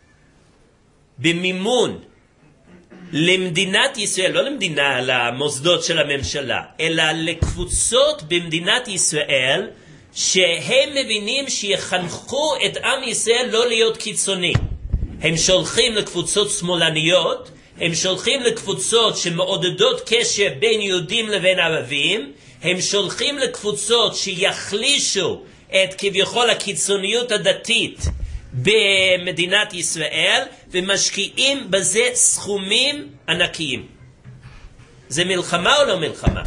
במימון למדינת ישראל, לא למדינה, למוסדות של הממשלה, אלא לקבוצות במדינת ישראל, שהם מבינים שיחנכו את עם ישראל לא להיות קיצוני. הם שולחים לקבוצות שמאלניות, הם שולחים לקבוצות שמעודדות קשר בין יהודים לבין ערבים, הם שולחים לקבוצות שיחלישו את כביכול הקיצוניות הדתית במדינת ישראל, ומשקיעים בזה סכומים ענקיים. זה מלחמה או לא מלחמה?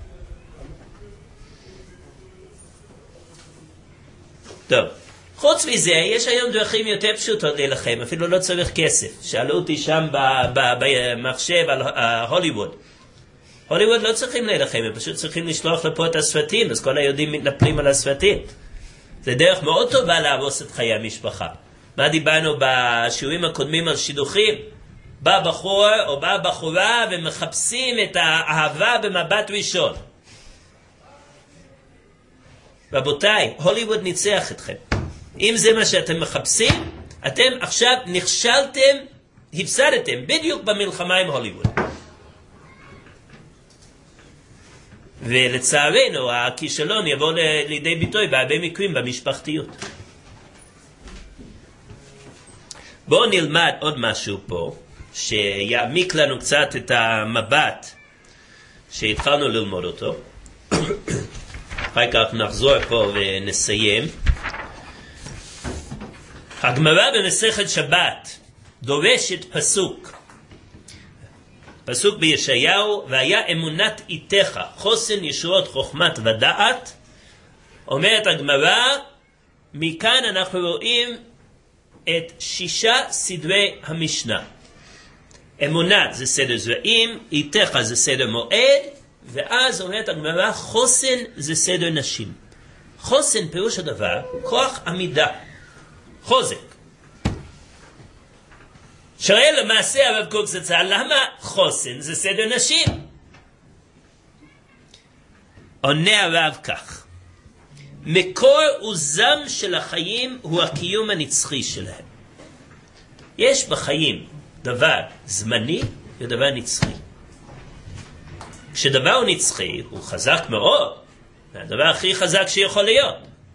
טוב, חוץ מזה, יש היום דרכים יותר פשוטות להילחם, אפילו לא צריך כסף. שאלו אותי שם במחשב על הוליווד. הוליווד לא צריכים להילחם, הם פשוט צריכים לשלוח לפה את הסרטים, אז כל היהודים מתנפלים על הסרטים. זה דרך מאוד טובה להרוס את חיי המשפחה. מה דיברנו בשיעורים הקודמים על שידוכים? בא בחור או בא בחורה ומחפשים את האהבה במבט ראשון. רבותיי, הוליווד ניצח אתכם. אם זה מה שאתם מחפשים, אתם עכשיו נכשלתם, הפסדתם בדיוק במלחמה עם הוליווד. ולצערנו הכישלון יבוא לידי ביטוי בהרבה מקרים במשפחתיות. בואו נלמד עוד משהו פה שיעמיק לנו קצת את המבט שהתחלנו ללמוד אותו. אחר כך נחזור פה ונסיים. הגמרא במסכת שבת דורשת פסוק בישעיהו, והיה אמונת איתך חוסן ישועות חוכמת ודעת. אומרת הגמרא, מכאן אנחנו רואים את 6 סדרי המשנה. אמונת זה סדר זרעים, איתך זה סדר מועד, ואז אומרת הגמרא, חוסן זה סדר נשים. חוסן פירוש הדבר כוח עמידה, חוזק. שואל למעשה הרב קוק זצ"ל, למה חוסן זה סדר נשים? עונה הרב כך, מקור עוזם של החיים הוא הקיום הנצחי שלהם. יש בחיים דבר זמני ודבר נצחי. כשדבר הוא נצחי, הוא חזק מאוד, זה הדבר הכי חזק שיכול להיות.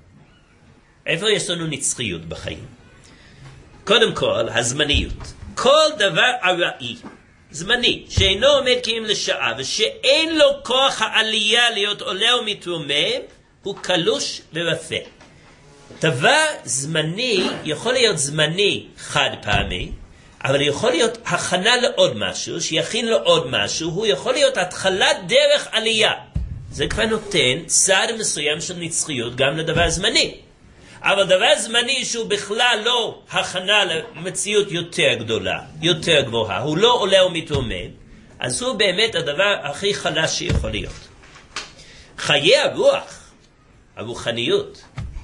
איפה יש לנו נצחיות בחיים? קודם כל, הזמניות. כל דבר ארעי, זמני, שאינו עומד כי אם לשעה, ושאין לו כוח העלייה להיות עולה ומתרומם, הוא קלוש ורפה. דבר זמני יכול להיות זמני חד פעמי, אבל יכול להיות הכנה לעוד משהו, שיכין לו עוד משהו, הוא יכול להיות התחלת דרך עלייה. זה כבר נותן צעד מסוים של נצחיות גם לדבר זמני. אבל דבר זמני שהוא בכלל לא הכנה למציאות יותר גדולה, יותר גבוהה, הוא לא עולה ומתרומם, אז הוא באמת הדבר הכי חלש שיכול להיות. חיי הרוח, הרוחניות,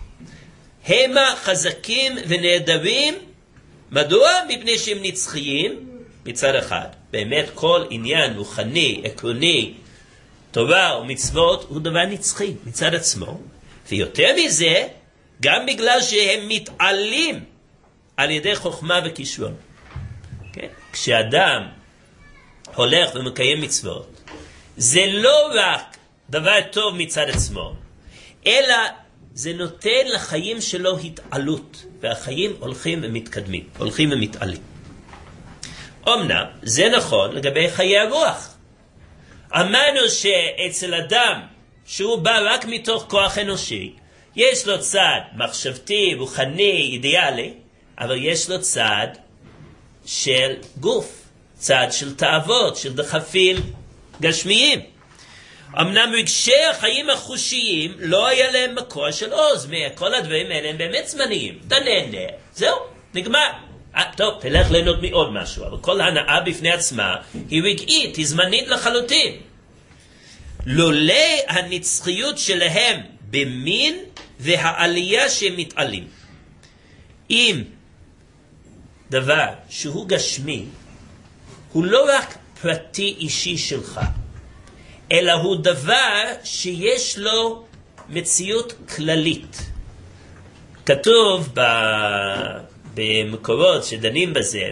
הם חזקים ונהדרים. מדוע? מפני שהם נצחיים מצד אחד. באמת כל עניין רוחני, עקרוני, תורה ומצוות הוא דבר נצחי מצד עצמו. ויותר מזה, גם בגלל שהם מתעלים על ידי חוכמה וכישרון. כן? כשאדם הולך ומקיים מצוות, זה לא רק דבר טוב מצד עצמו, אלא זה נותן לחיים שלו התעלות, והחיים הולכים ומתקדמים, הולכים ומתעלים. אמנם, זה נכון לגבי חיי הרוח. אמרנו שאצל אדם שהוא בא רק מתוך כוח אנושי, יש לו צד מחשבתי, רוחני, אידיאלי, אבל יש לו צד של גוף, צד של תאוות, של דחפים גשמיים. אמנם רגשי החיים החושיים לא היה להם מקור של עוז, כל הדברים האלה הם באמת זמניים. אתה נהנה, זהו, נגמר. טוב, תלך ליהנות מעוד משהו, אבל כל הנאה בפני עצמה היא רגעית, היא זמנית לחלוטין. לולא הנצחיות שלהם במין והעלייה שהם מתעלים. אם דבר שהוא גשמי, הוא לא רק פרטי אישי שלך, אלא הוא דבר שיש לו מציאות כללית. כתוב במקורות שדנים בזה,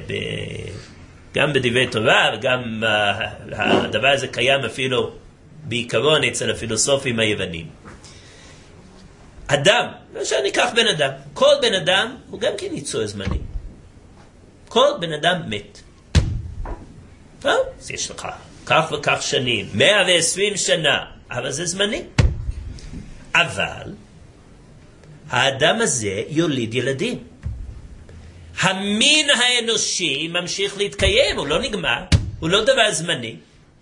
גם בדברי תורה, וגם הדבר הזה קיים אפילו בעיקרון אצל הפילוסופים היוונים. אדם, עכשיו ניקח בן אדם, כל בן אדם הוא גם כן יצור זמני. כל בן אדם מת. טוב, אז יש לך כך וכך שנים, 120 שנה, אבל זה זמני. אבל האדם הזה יוליד ילדים. המין האנושי ממשיך להתקיים, הוא לא נגמר, הוא לא דבר זמני.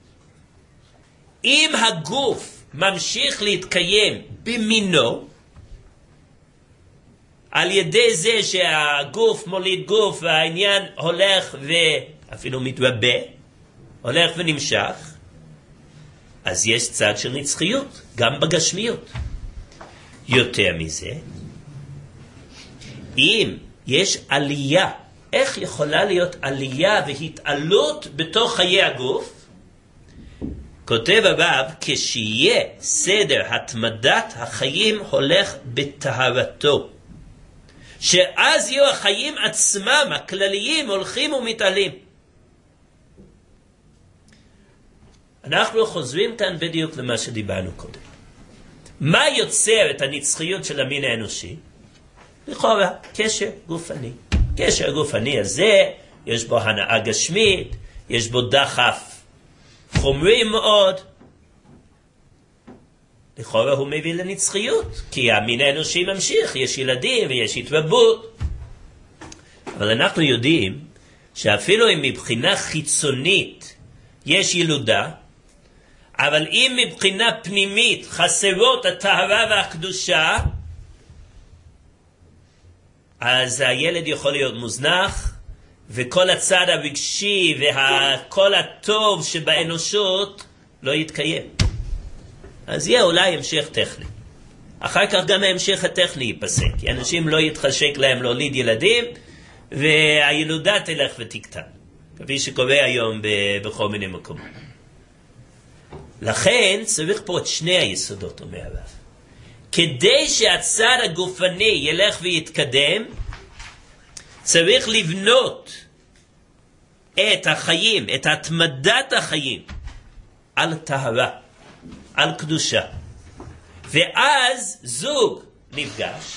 אם הגוף ממשיך להתקיים במינו, על ידי זה שהגוף מוליד גוף והעניין הולך ואפילו מתרבה, הולך ונמשך, אז יש צד של נצחיות, גם בגשמיות. יותר מזה, אם יש עלייה, איך יכולה להיות עלייה והתעלות בתוך חיי הגוף? כותב הרב, כשיהיה סדר התמדת החיים הולך בטהרתו, שאז יהיו החיים עצמם הכלליים הולכים ומתעלים. אנחנו חוזרים כאן בדיוק למה שדיברנו קודם. מה יוצר את הנצחיות של המין האנושי? לכאורה, קשר גופני. קשר גופני הזה, יש בו הנאה גשמית, יש בו דחף חומרי מאוד. לכאורה הוא מביא לנצחיות, כי המין האנושי ממשיך, יש ילדים ויש התרבות. אבל אנחנו יודעים שאפילו אם מבחינה חיצונית יש ילודה, אבל אם מבחינה פנימית חסרות הטהרה והקדושה, אז הילד יכול להיות מוזנח, וכל הצד הרגשי וכל הטוב שבאנושות לא יתקיים. אז יהיה אולי המשך טכני. אחר כך גם ההמשך הטכני ייפסק, כי אנשים לא יתחשק להם להוליד ילדים, והילודה תלך ותקטן, כפי שקורה היום בכל מיני מקומות. לכן צריך פה את שני היסודות, אומר הרב. כדי שהצד הגופני ילך ויתקדם, צריך לבנות את החיים, את התמדת החיים, על טהרה, על קדושה. ואז זוג נפגש,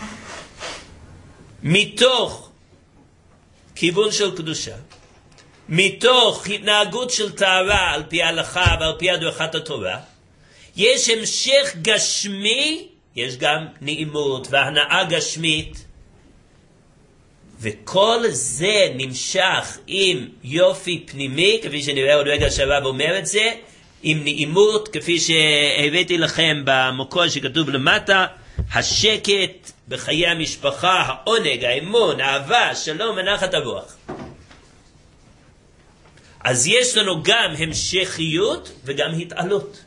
מתוך כיוון של קדושה, מתוך התנהגות של טהרה על פי ההלכה ועל פי הדרכת התורה, יש המשך גשמי, יש גם נעימות והנאה גשמית, וכל זה נמשך עם יופי פנימי, כפי שנראה עוד רגע שהרב אומר את זה, עם נעימות, כפי שהבאתי לכם במקור שכתוב למטה, השקט בחיי המשפחה, העונג, האמון, האהבה, שלום ונחת הרוח. אז יש לנו גם המשכיות וגם התעלות.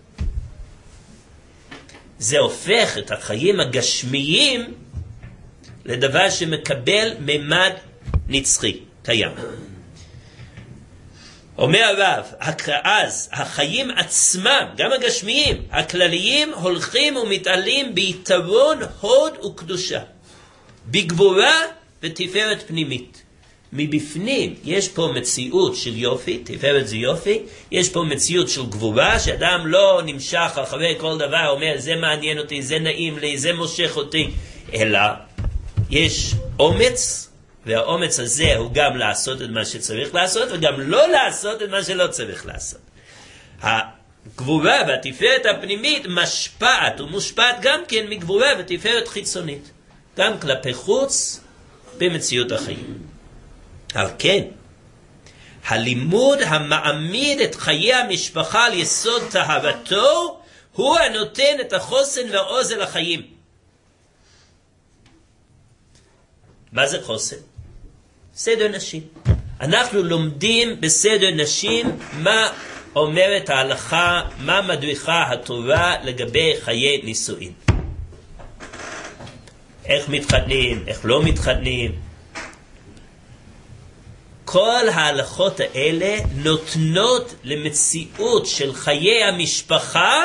זה הופך את החיים הגשמיים לדבר שמקבל ממד נצחי, קיים. אומר הרב, אז החיים עצמם, גם הגשמיים, הכלליים, הולכים ומתעלים ביתרון, הוד וקדושה, בגבורה ותפארת פנימית. מבפנים יש פה מציאות של יופי, תפארת זה יופי, יש פה מציאות של גבורה, שאדם לא נמשך אחרי כל דבר, אומר זה מעניין אותי, זה נעים לי, זה מושך אותי, אלא יש אומץ, והאומץ הזה הוא גם לעשות את מה שצריך לעשות, וגם לא לעשות את מה שלא צריך לעשות. הגבורה והתפארת הפנימית משפעת ומושפעת גם כן מגבורה ותפארת חיצונית, גם כלפי חוץ במציאות החיים. על כן, הלימוד המעמיד את חיי המשפחה על יסוד טהרתו, הוא הנותן את החוסן והעוז לחיים. מה זה חוסן? סדר נשים. אנחנו לומדים בסדר נשים מה אומרת ההלכה, מה מדריכה התורה לגבי חיי נישואין. איך מתחתנים, איך לא מתחתנים. כל ההלכות האלה נותנות למציאות של חיי המשפחה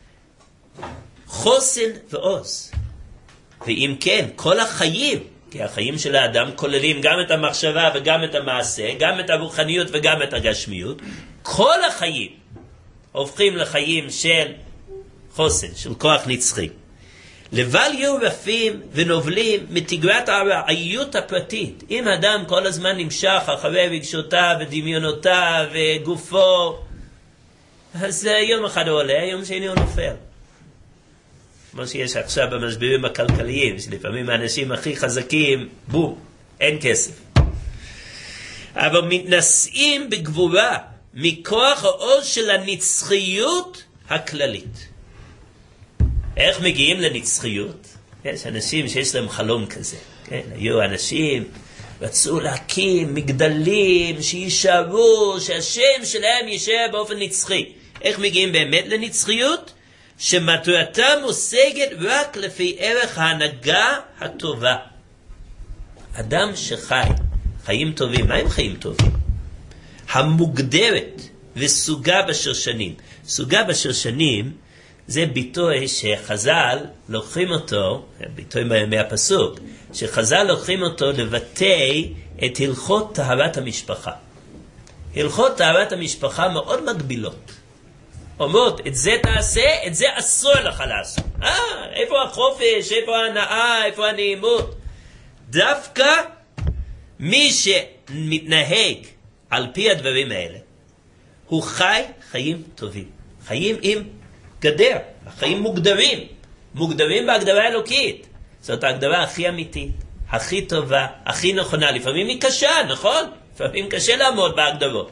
חוסן ועוז. ואם כן, כל החיים, כי החיים של האדם כוללים גם את המחשבה וגם את המעשה, גם את הרוחניות וגם את הגשמיות, כל החיים הופכים לחיים של חוסן, של כוח נצחי. לבל יהיו רפים ונובלים מתגרת הרעיות הפרטית. אם אדם כל הזמן נמשך אחרי רגשותיו ודמיונותיו וגופו, אז יום אחד הוא עולה, יום שני הוא נופל. כמו שיש עכשיו במשברים הכלכליים, שלפעמים האנשים הכי חזקים, בום, אין כסף. אבל מתנשאים בגבורה מכוח העוז של הנצחיות הכללית. איך מגיעים לנצחיות? יש אנשים שיש להם חלום כזה. כן? היו אנשים רצו להקים מגדלים שישארו, שהשם שלהם יישאר באופן נצחי. איך מגיעים באמת לנצחיות? שמטרתה מושגת רק לפי ערך ההנהגה הטובה. אדם שחי חיים טובים, מה הם חיים טובים? המוגדרת וסוגה בשושנים. סוגה בשושנים זה ביטוי שחז"ל לוקחים אותו, ביטוי מהפסוק, שחז"ל לוקחים אותו לבטא את הלכות טהרת המשפחה. הלכות טהרת המשפחה מאוד מגבילות. אומרות, את זה תעשה, את זה אסור לך לעשות. איפה החופש, איפה ההנאה, איפה הנעימות? דווקא מי שמתנהג על פי הדברים האלה, הוא חי חיים טובים. חיים עם גדר, החיים מוגדרים. מוגדרים בהגדרה אלוקית. זאת ההגדרה הכי אמיתית, הכי טובה, הכי נכונה. לפעמים היא קשה, נכון? לפעמים קשה לעמוד בהגדרות.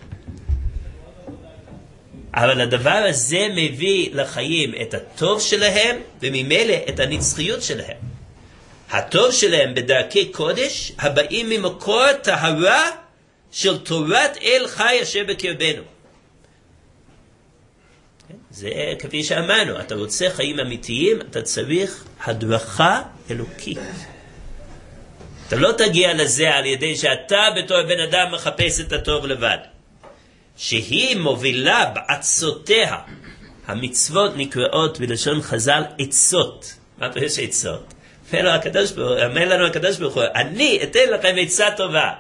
אבל הדבר הזה מביא לחיים את הטוב שלהם, וממילא את הנצחיות שלהם. הטוב שלהם בדרכי קודש, הבאים ממקור טהרה של תורת אל חי אשר בקרבנו. זה כפי שאמרנו, אתה רוצה חיים אמיתיים, אתה צריך הדרכה אלוקית. אתה לא תגיע לזה על ידי שאתה בתור בן אדם מחפש את הטוב לבד. שהיא מובילה בעצותיה. המצוות נקראות בלשון חז"ל עצות. מה פירוש עצות? אומר לנו הקדוש ברוך הוא, אני אתן לכם עצה טובה.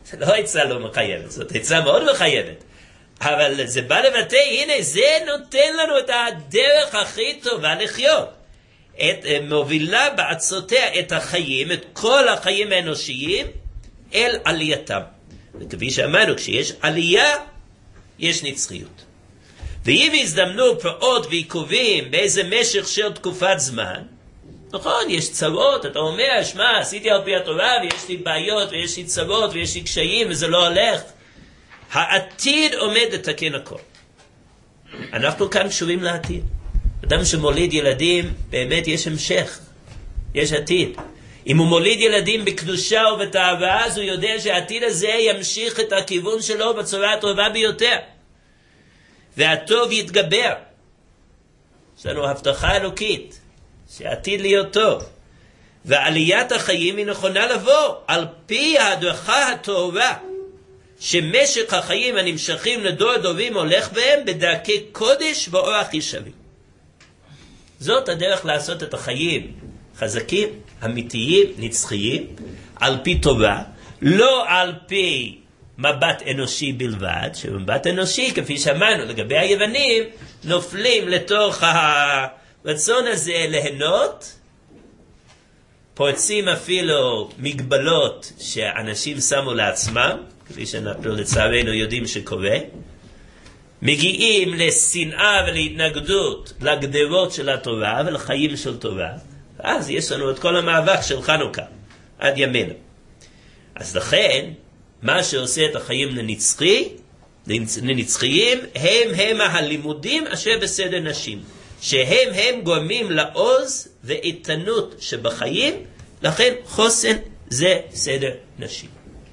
זה לא עצה לא מחייבת, זאת עצה מאוד מחייבת. אבל זה בא לבטא, הנה, זה נותן לנו את הדרך הכי טובה לחיות. מובילה בעצותיה את החיים, את כל החיים האנושיים, אל עלייתם. וכפי שאמרנו, כשיש עלייה, יש נצחיות. ואם הזדמנו פרעות ועיכובים באיזה משך של תקופת זמן, נכון, יש צרות, אתה אומר, שמע, עשיתי על פי התורה, ויש לי בעיות, ויש לי צרות, ויש לי קשיים, וזה לא הולך. העתיד עומד לתקן הכל. אנחנו כאן קשורים לעתיד. אדם שמוליד ילדים, באמת יש המשך, יש עתיד. אם הוא מוליד ילדים בקדושה ובתאווה, אז הוא יודע שהעתיד הזה ימשיך את הכיוון שלו בצורה הטובה ביותר. והטוב יתגבר. יש לנו הבטחה אלוקית, שעתיד להיות טוב. ועליית החיים היא נכונה לבוא, על פי ההדרכה הטובה, שמשך החיים הנמשכים לדור דורים הולך בהם בדרכי קודש ואורח ישרים. זאת הדרך לעשות את החיים חזקים, אמיתיים, נצחיים, על פי טובה, לא על פי מבט אנושי בלבד, שמבט אנושי, כפי שאמרנו, לגבי היוונים, נופלים לתוך הרצון הזה ליהנות, פורצים אפילו מגבלות שאנשים שמו לעצמם, כפי שאנחנו לצערנו יודעים שקורה, מגיעים לשנאה ולהתנגדות לגדרות של התורה ולחיים של תורה, אז יש לנו את כל המאבק של חנוכה עד ימינו. אז לכן, מה שעושה את החיים לנצחיים, הם הלימודים אשר בסדר נשים, שהם גורמים לעוז ואיתנות שבחיים, לכן חוסן זה סדר נשים.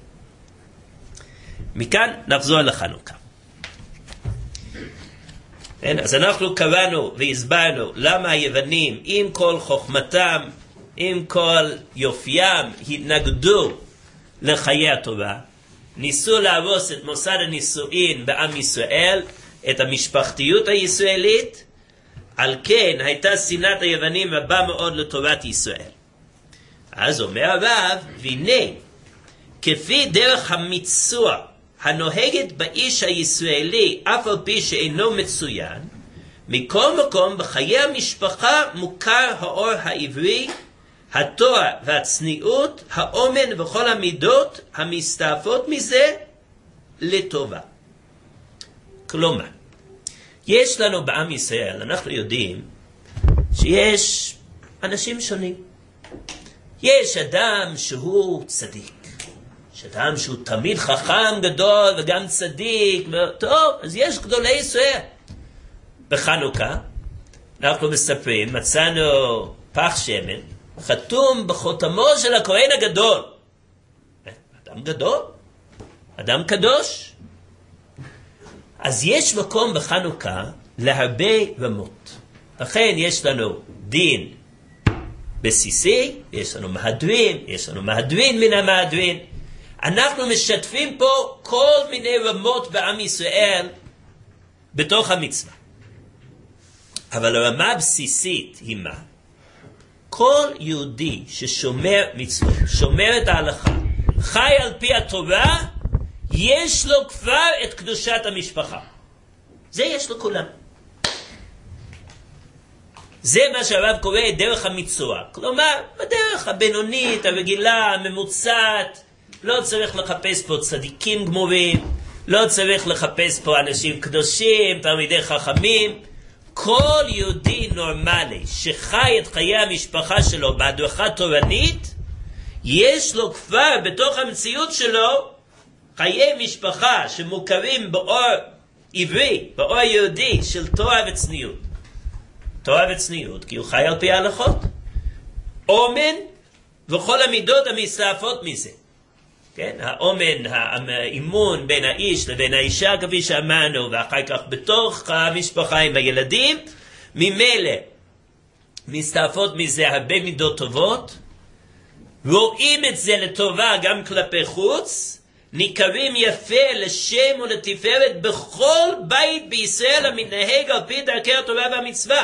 מכאן נחזור לחנוכה. אז אנחנו קראנו והסברנו למה היוונים עם כל חוכמתם, עם כל יופיים, התנגדו לחיי התורה, ניסו להרוס את מוסד הנישואין בעם ישראל, את המשפחתיות הישראלית, על כן הייתה שנאת היוונים רבה מאוד לתורת ישראל. אז אומר הרב, והנה, כפי דרך המיצוע הנוהגת באיש הישראלי, אף על פי שאינו מצוין, מכל מקום בחיי המשפחה מוכר האור העברי, התואר והצניעות, האומן וכל המידות המסתעפות מזה לטובה. כלומר, יש לנו בעם ישראל, אנחנו יודעים שיש אנשים שונים. יש אדם שהוא צדיק, יש אדם שהוא תמיד חכם גדול וגם צדיק, טוב, אז יש גדולי ישראל. בחנוכה אנחנו מספרים, מצאנו פח שמן, חתום בחותמו של הכהן הגדול. אדם גדול, אדם קדוש. אז יש מקום בחנוכה להרבה רמות. לכן יש לנו דין בסיסי, יש לנו מהדרין, יש לנו מהדרין מן המהדרין. אנחנו משתפים פה כל מיני רמות בעם ישראל בתוך המצווה. אבל הרמה הבסיסית היא מה? כל יהודי ששומר מצוות, שומר את ההלכה, חי על פי התורה, יש לו כבר את קדושת המשפחה. זה יש לו כולם. זה מה שהרב קורא דרך המצווה. כלומר, בדרך הבינונית, הרגילה, הממוצעת, לא צריך לחפש פה צדיקים גמורים, לא צריך לחפש פה אנשים קדושים, תלמידי חכמים. כל יהודי נורמלי שחי את חיי המשפחה שלו בהדרכה תורנית, יש לו כבר בתוך המציאות שלו חיי משפחה שמוכרים באור עברי, באור יהודי של תורה וצניעות. תורה וצניעות כי הוא חי על פי ההלכות. אומן וכל המידות המסתעפות מזה. כן? האומן, האימון בין האיש לבין האישה, כפי שאמרנו, ואחר כך בתוך המשפחה עם הילדים, ממילא מסתעפות מזה הרבה מידות טובות, רואים את זה לטובה גם כלפי חוץ, ניכרים יפה לשם ולתפארת בכל בית בישראל המתנהג על פי דרכי התורה והמצווה.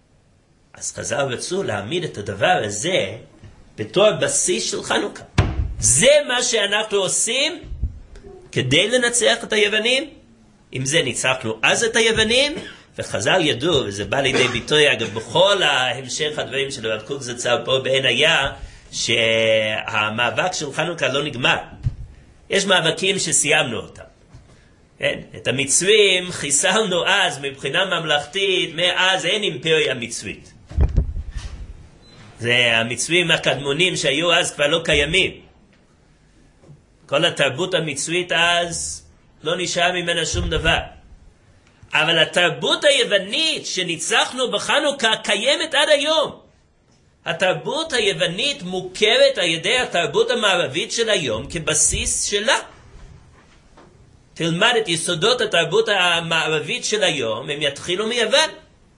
אז חז"ל רצו להעמיד את הדבר הזה בתור בסיס של חנוכה. זה מה שאנחנו עושים כדי לנצח את היוונים. עם זה ניצחנו אז את היוונים, וחז"ל ידעו, וזה בא לידי ביטוי אגב בכל ההמשך הדברים של הרב קוק זצ"ל פה בעין היה, שהמאבק של חנוכה לא נגמר. יש מאבקים שסיימנו אותם. כן? את המצרים חיסלנו אז מבחינה ממלכתית, מאז אין אימפריה מצרית. זה המצרים הקדמונים שהיו אז כבר לא קיימים. כל התרבות המצרית אז לא נשאר ממנה שום דבר. אבל התרבות היוונית שניצחנו בחנוכה קיימת עד היום. התרבות היוונית מוכרת על ידי התרבות המערבית של היום כבסיס שלה. תלמד את יסודות התרבות המערבית של היום, הם יתחילו מיוון.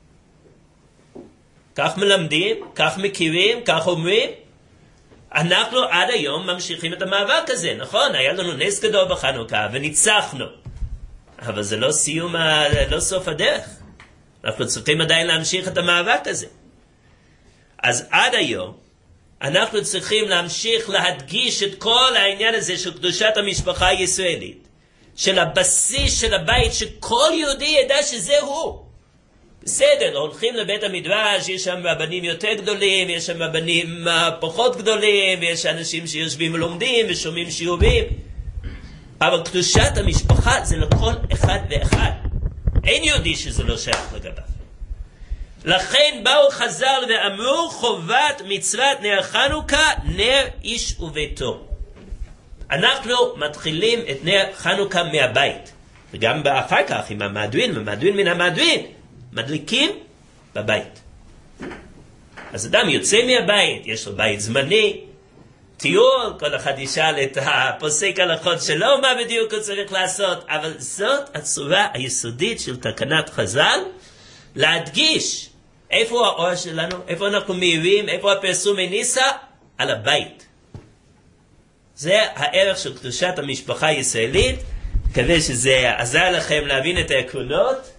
כך מלמדים, כך מכירים, כך אומרים. אנחנו עד היום ממשיכים את המאבק הזה, נכון? היה לנו נס גדול בחנוכה וניצחנו. אבל זה לא סיום, לא סוף הדרך. אנחנו צריכים עדיין להמשיך את המאבק הזה. אז עד היום אנחנו צריכים להמשיך להדגיש את כל העניין הזה של קדושת המשפחה הישראלית, של הבסיס של הבית, שכל יהודי ידע שזה הוא. בסדר, הולכים לבית המדרש, יש שם רבנים יותר גדולים, יש שם רבנים פחות גדולים, יש אנשים שיושבים ולומדים ושומעים שיעורים, אבל קדושת המשפחה זה לכל אחד ואחד. אין יהודי שזה לא שייך לגביו. לכן באו חז"ל ואמרו חובת מצוות נר חנוכה נר איש וביתו. אנחנו מתחילים את נר חנוכה מהבית, וגם אחר כך עם המהדרין מן המהדרין מדליקים בבית. אז אדם יוצא מהבית, יש לו בית זמני, תיאור, כל אחד ישאל את הפוסק הלכות שלו מה בדיוק הוא צריך לעשות, אבל זאת הצורה היסודית של תקנת חז"ל, להדגיש איפה האור שלנו, איפה אנחנו מהירים, איפה הפרסומי ניסה, על הבית. זה הערך של קדושת המשפחה הישראלית. מקווה שזה עזר לכם להבין את העקרונות.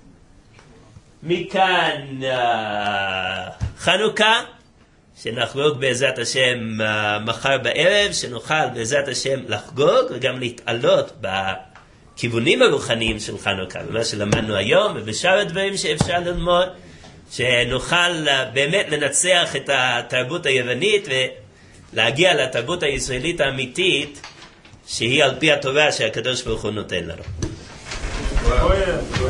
מכאן חנוכה, שנחגוג בעזרת השם מחר בערב, שנוכל בעזרת השם לחגוג וגם להתעלות בכיוונים הרוחניים של חנוכה, במה שלמדנו היום ובשאר הדברים שאפשר ללמוד, שנוכל באמת לנצח את התרבות היוונית ולהגיע לתרבות הישראלית האמיתית, שהיא על פי התורה שהקדוש ברוך הוא נותן לנו.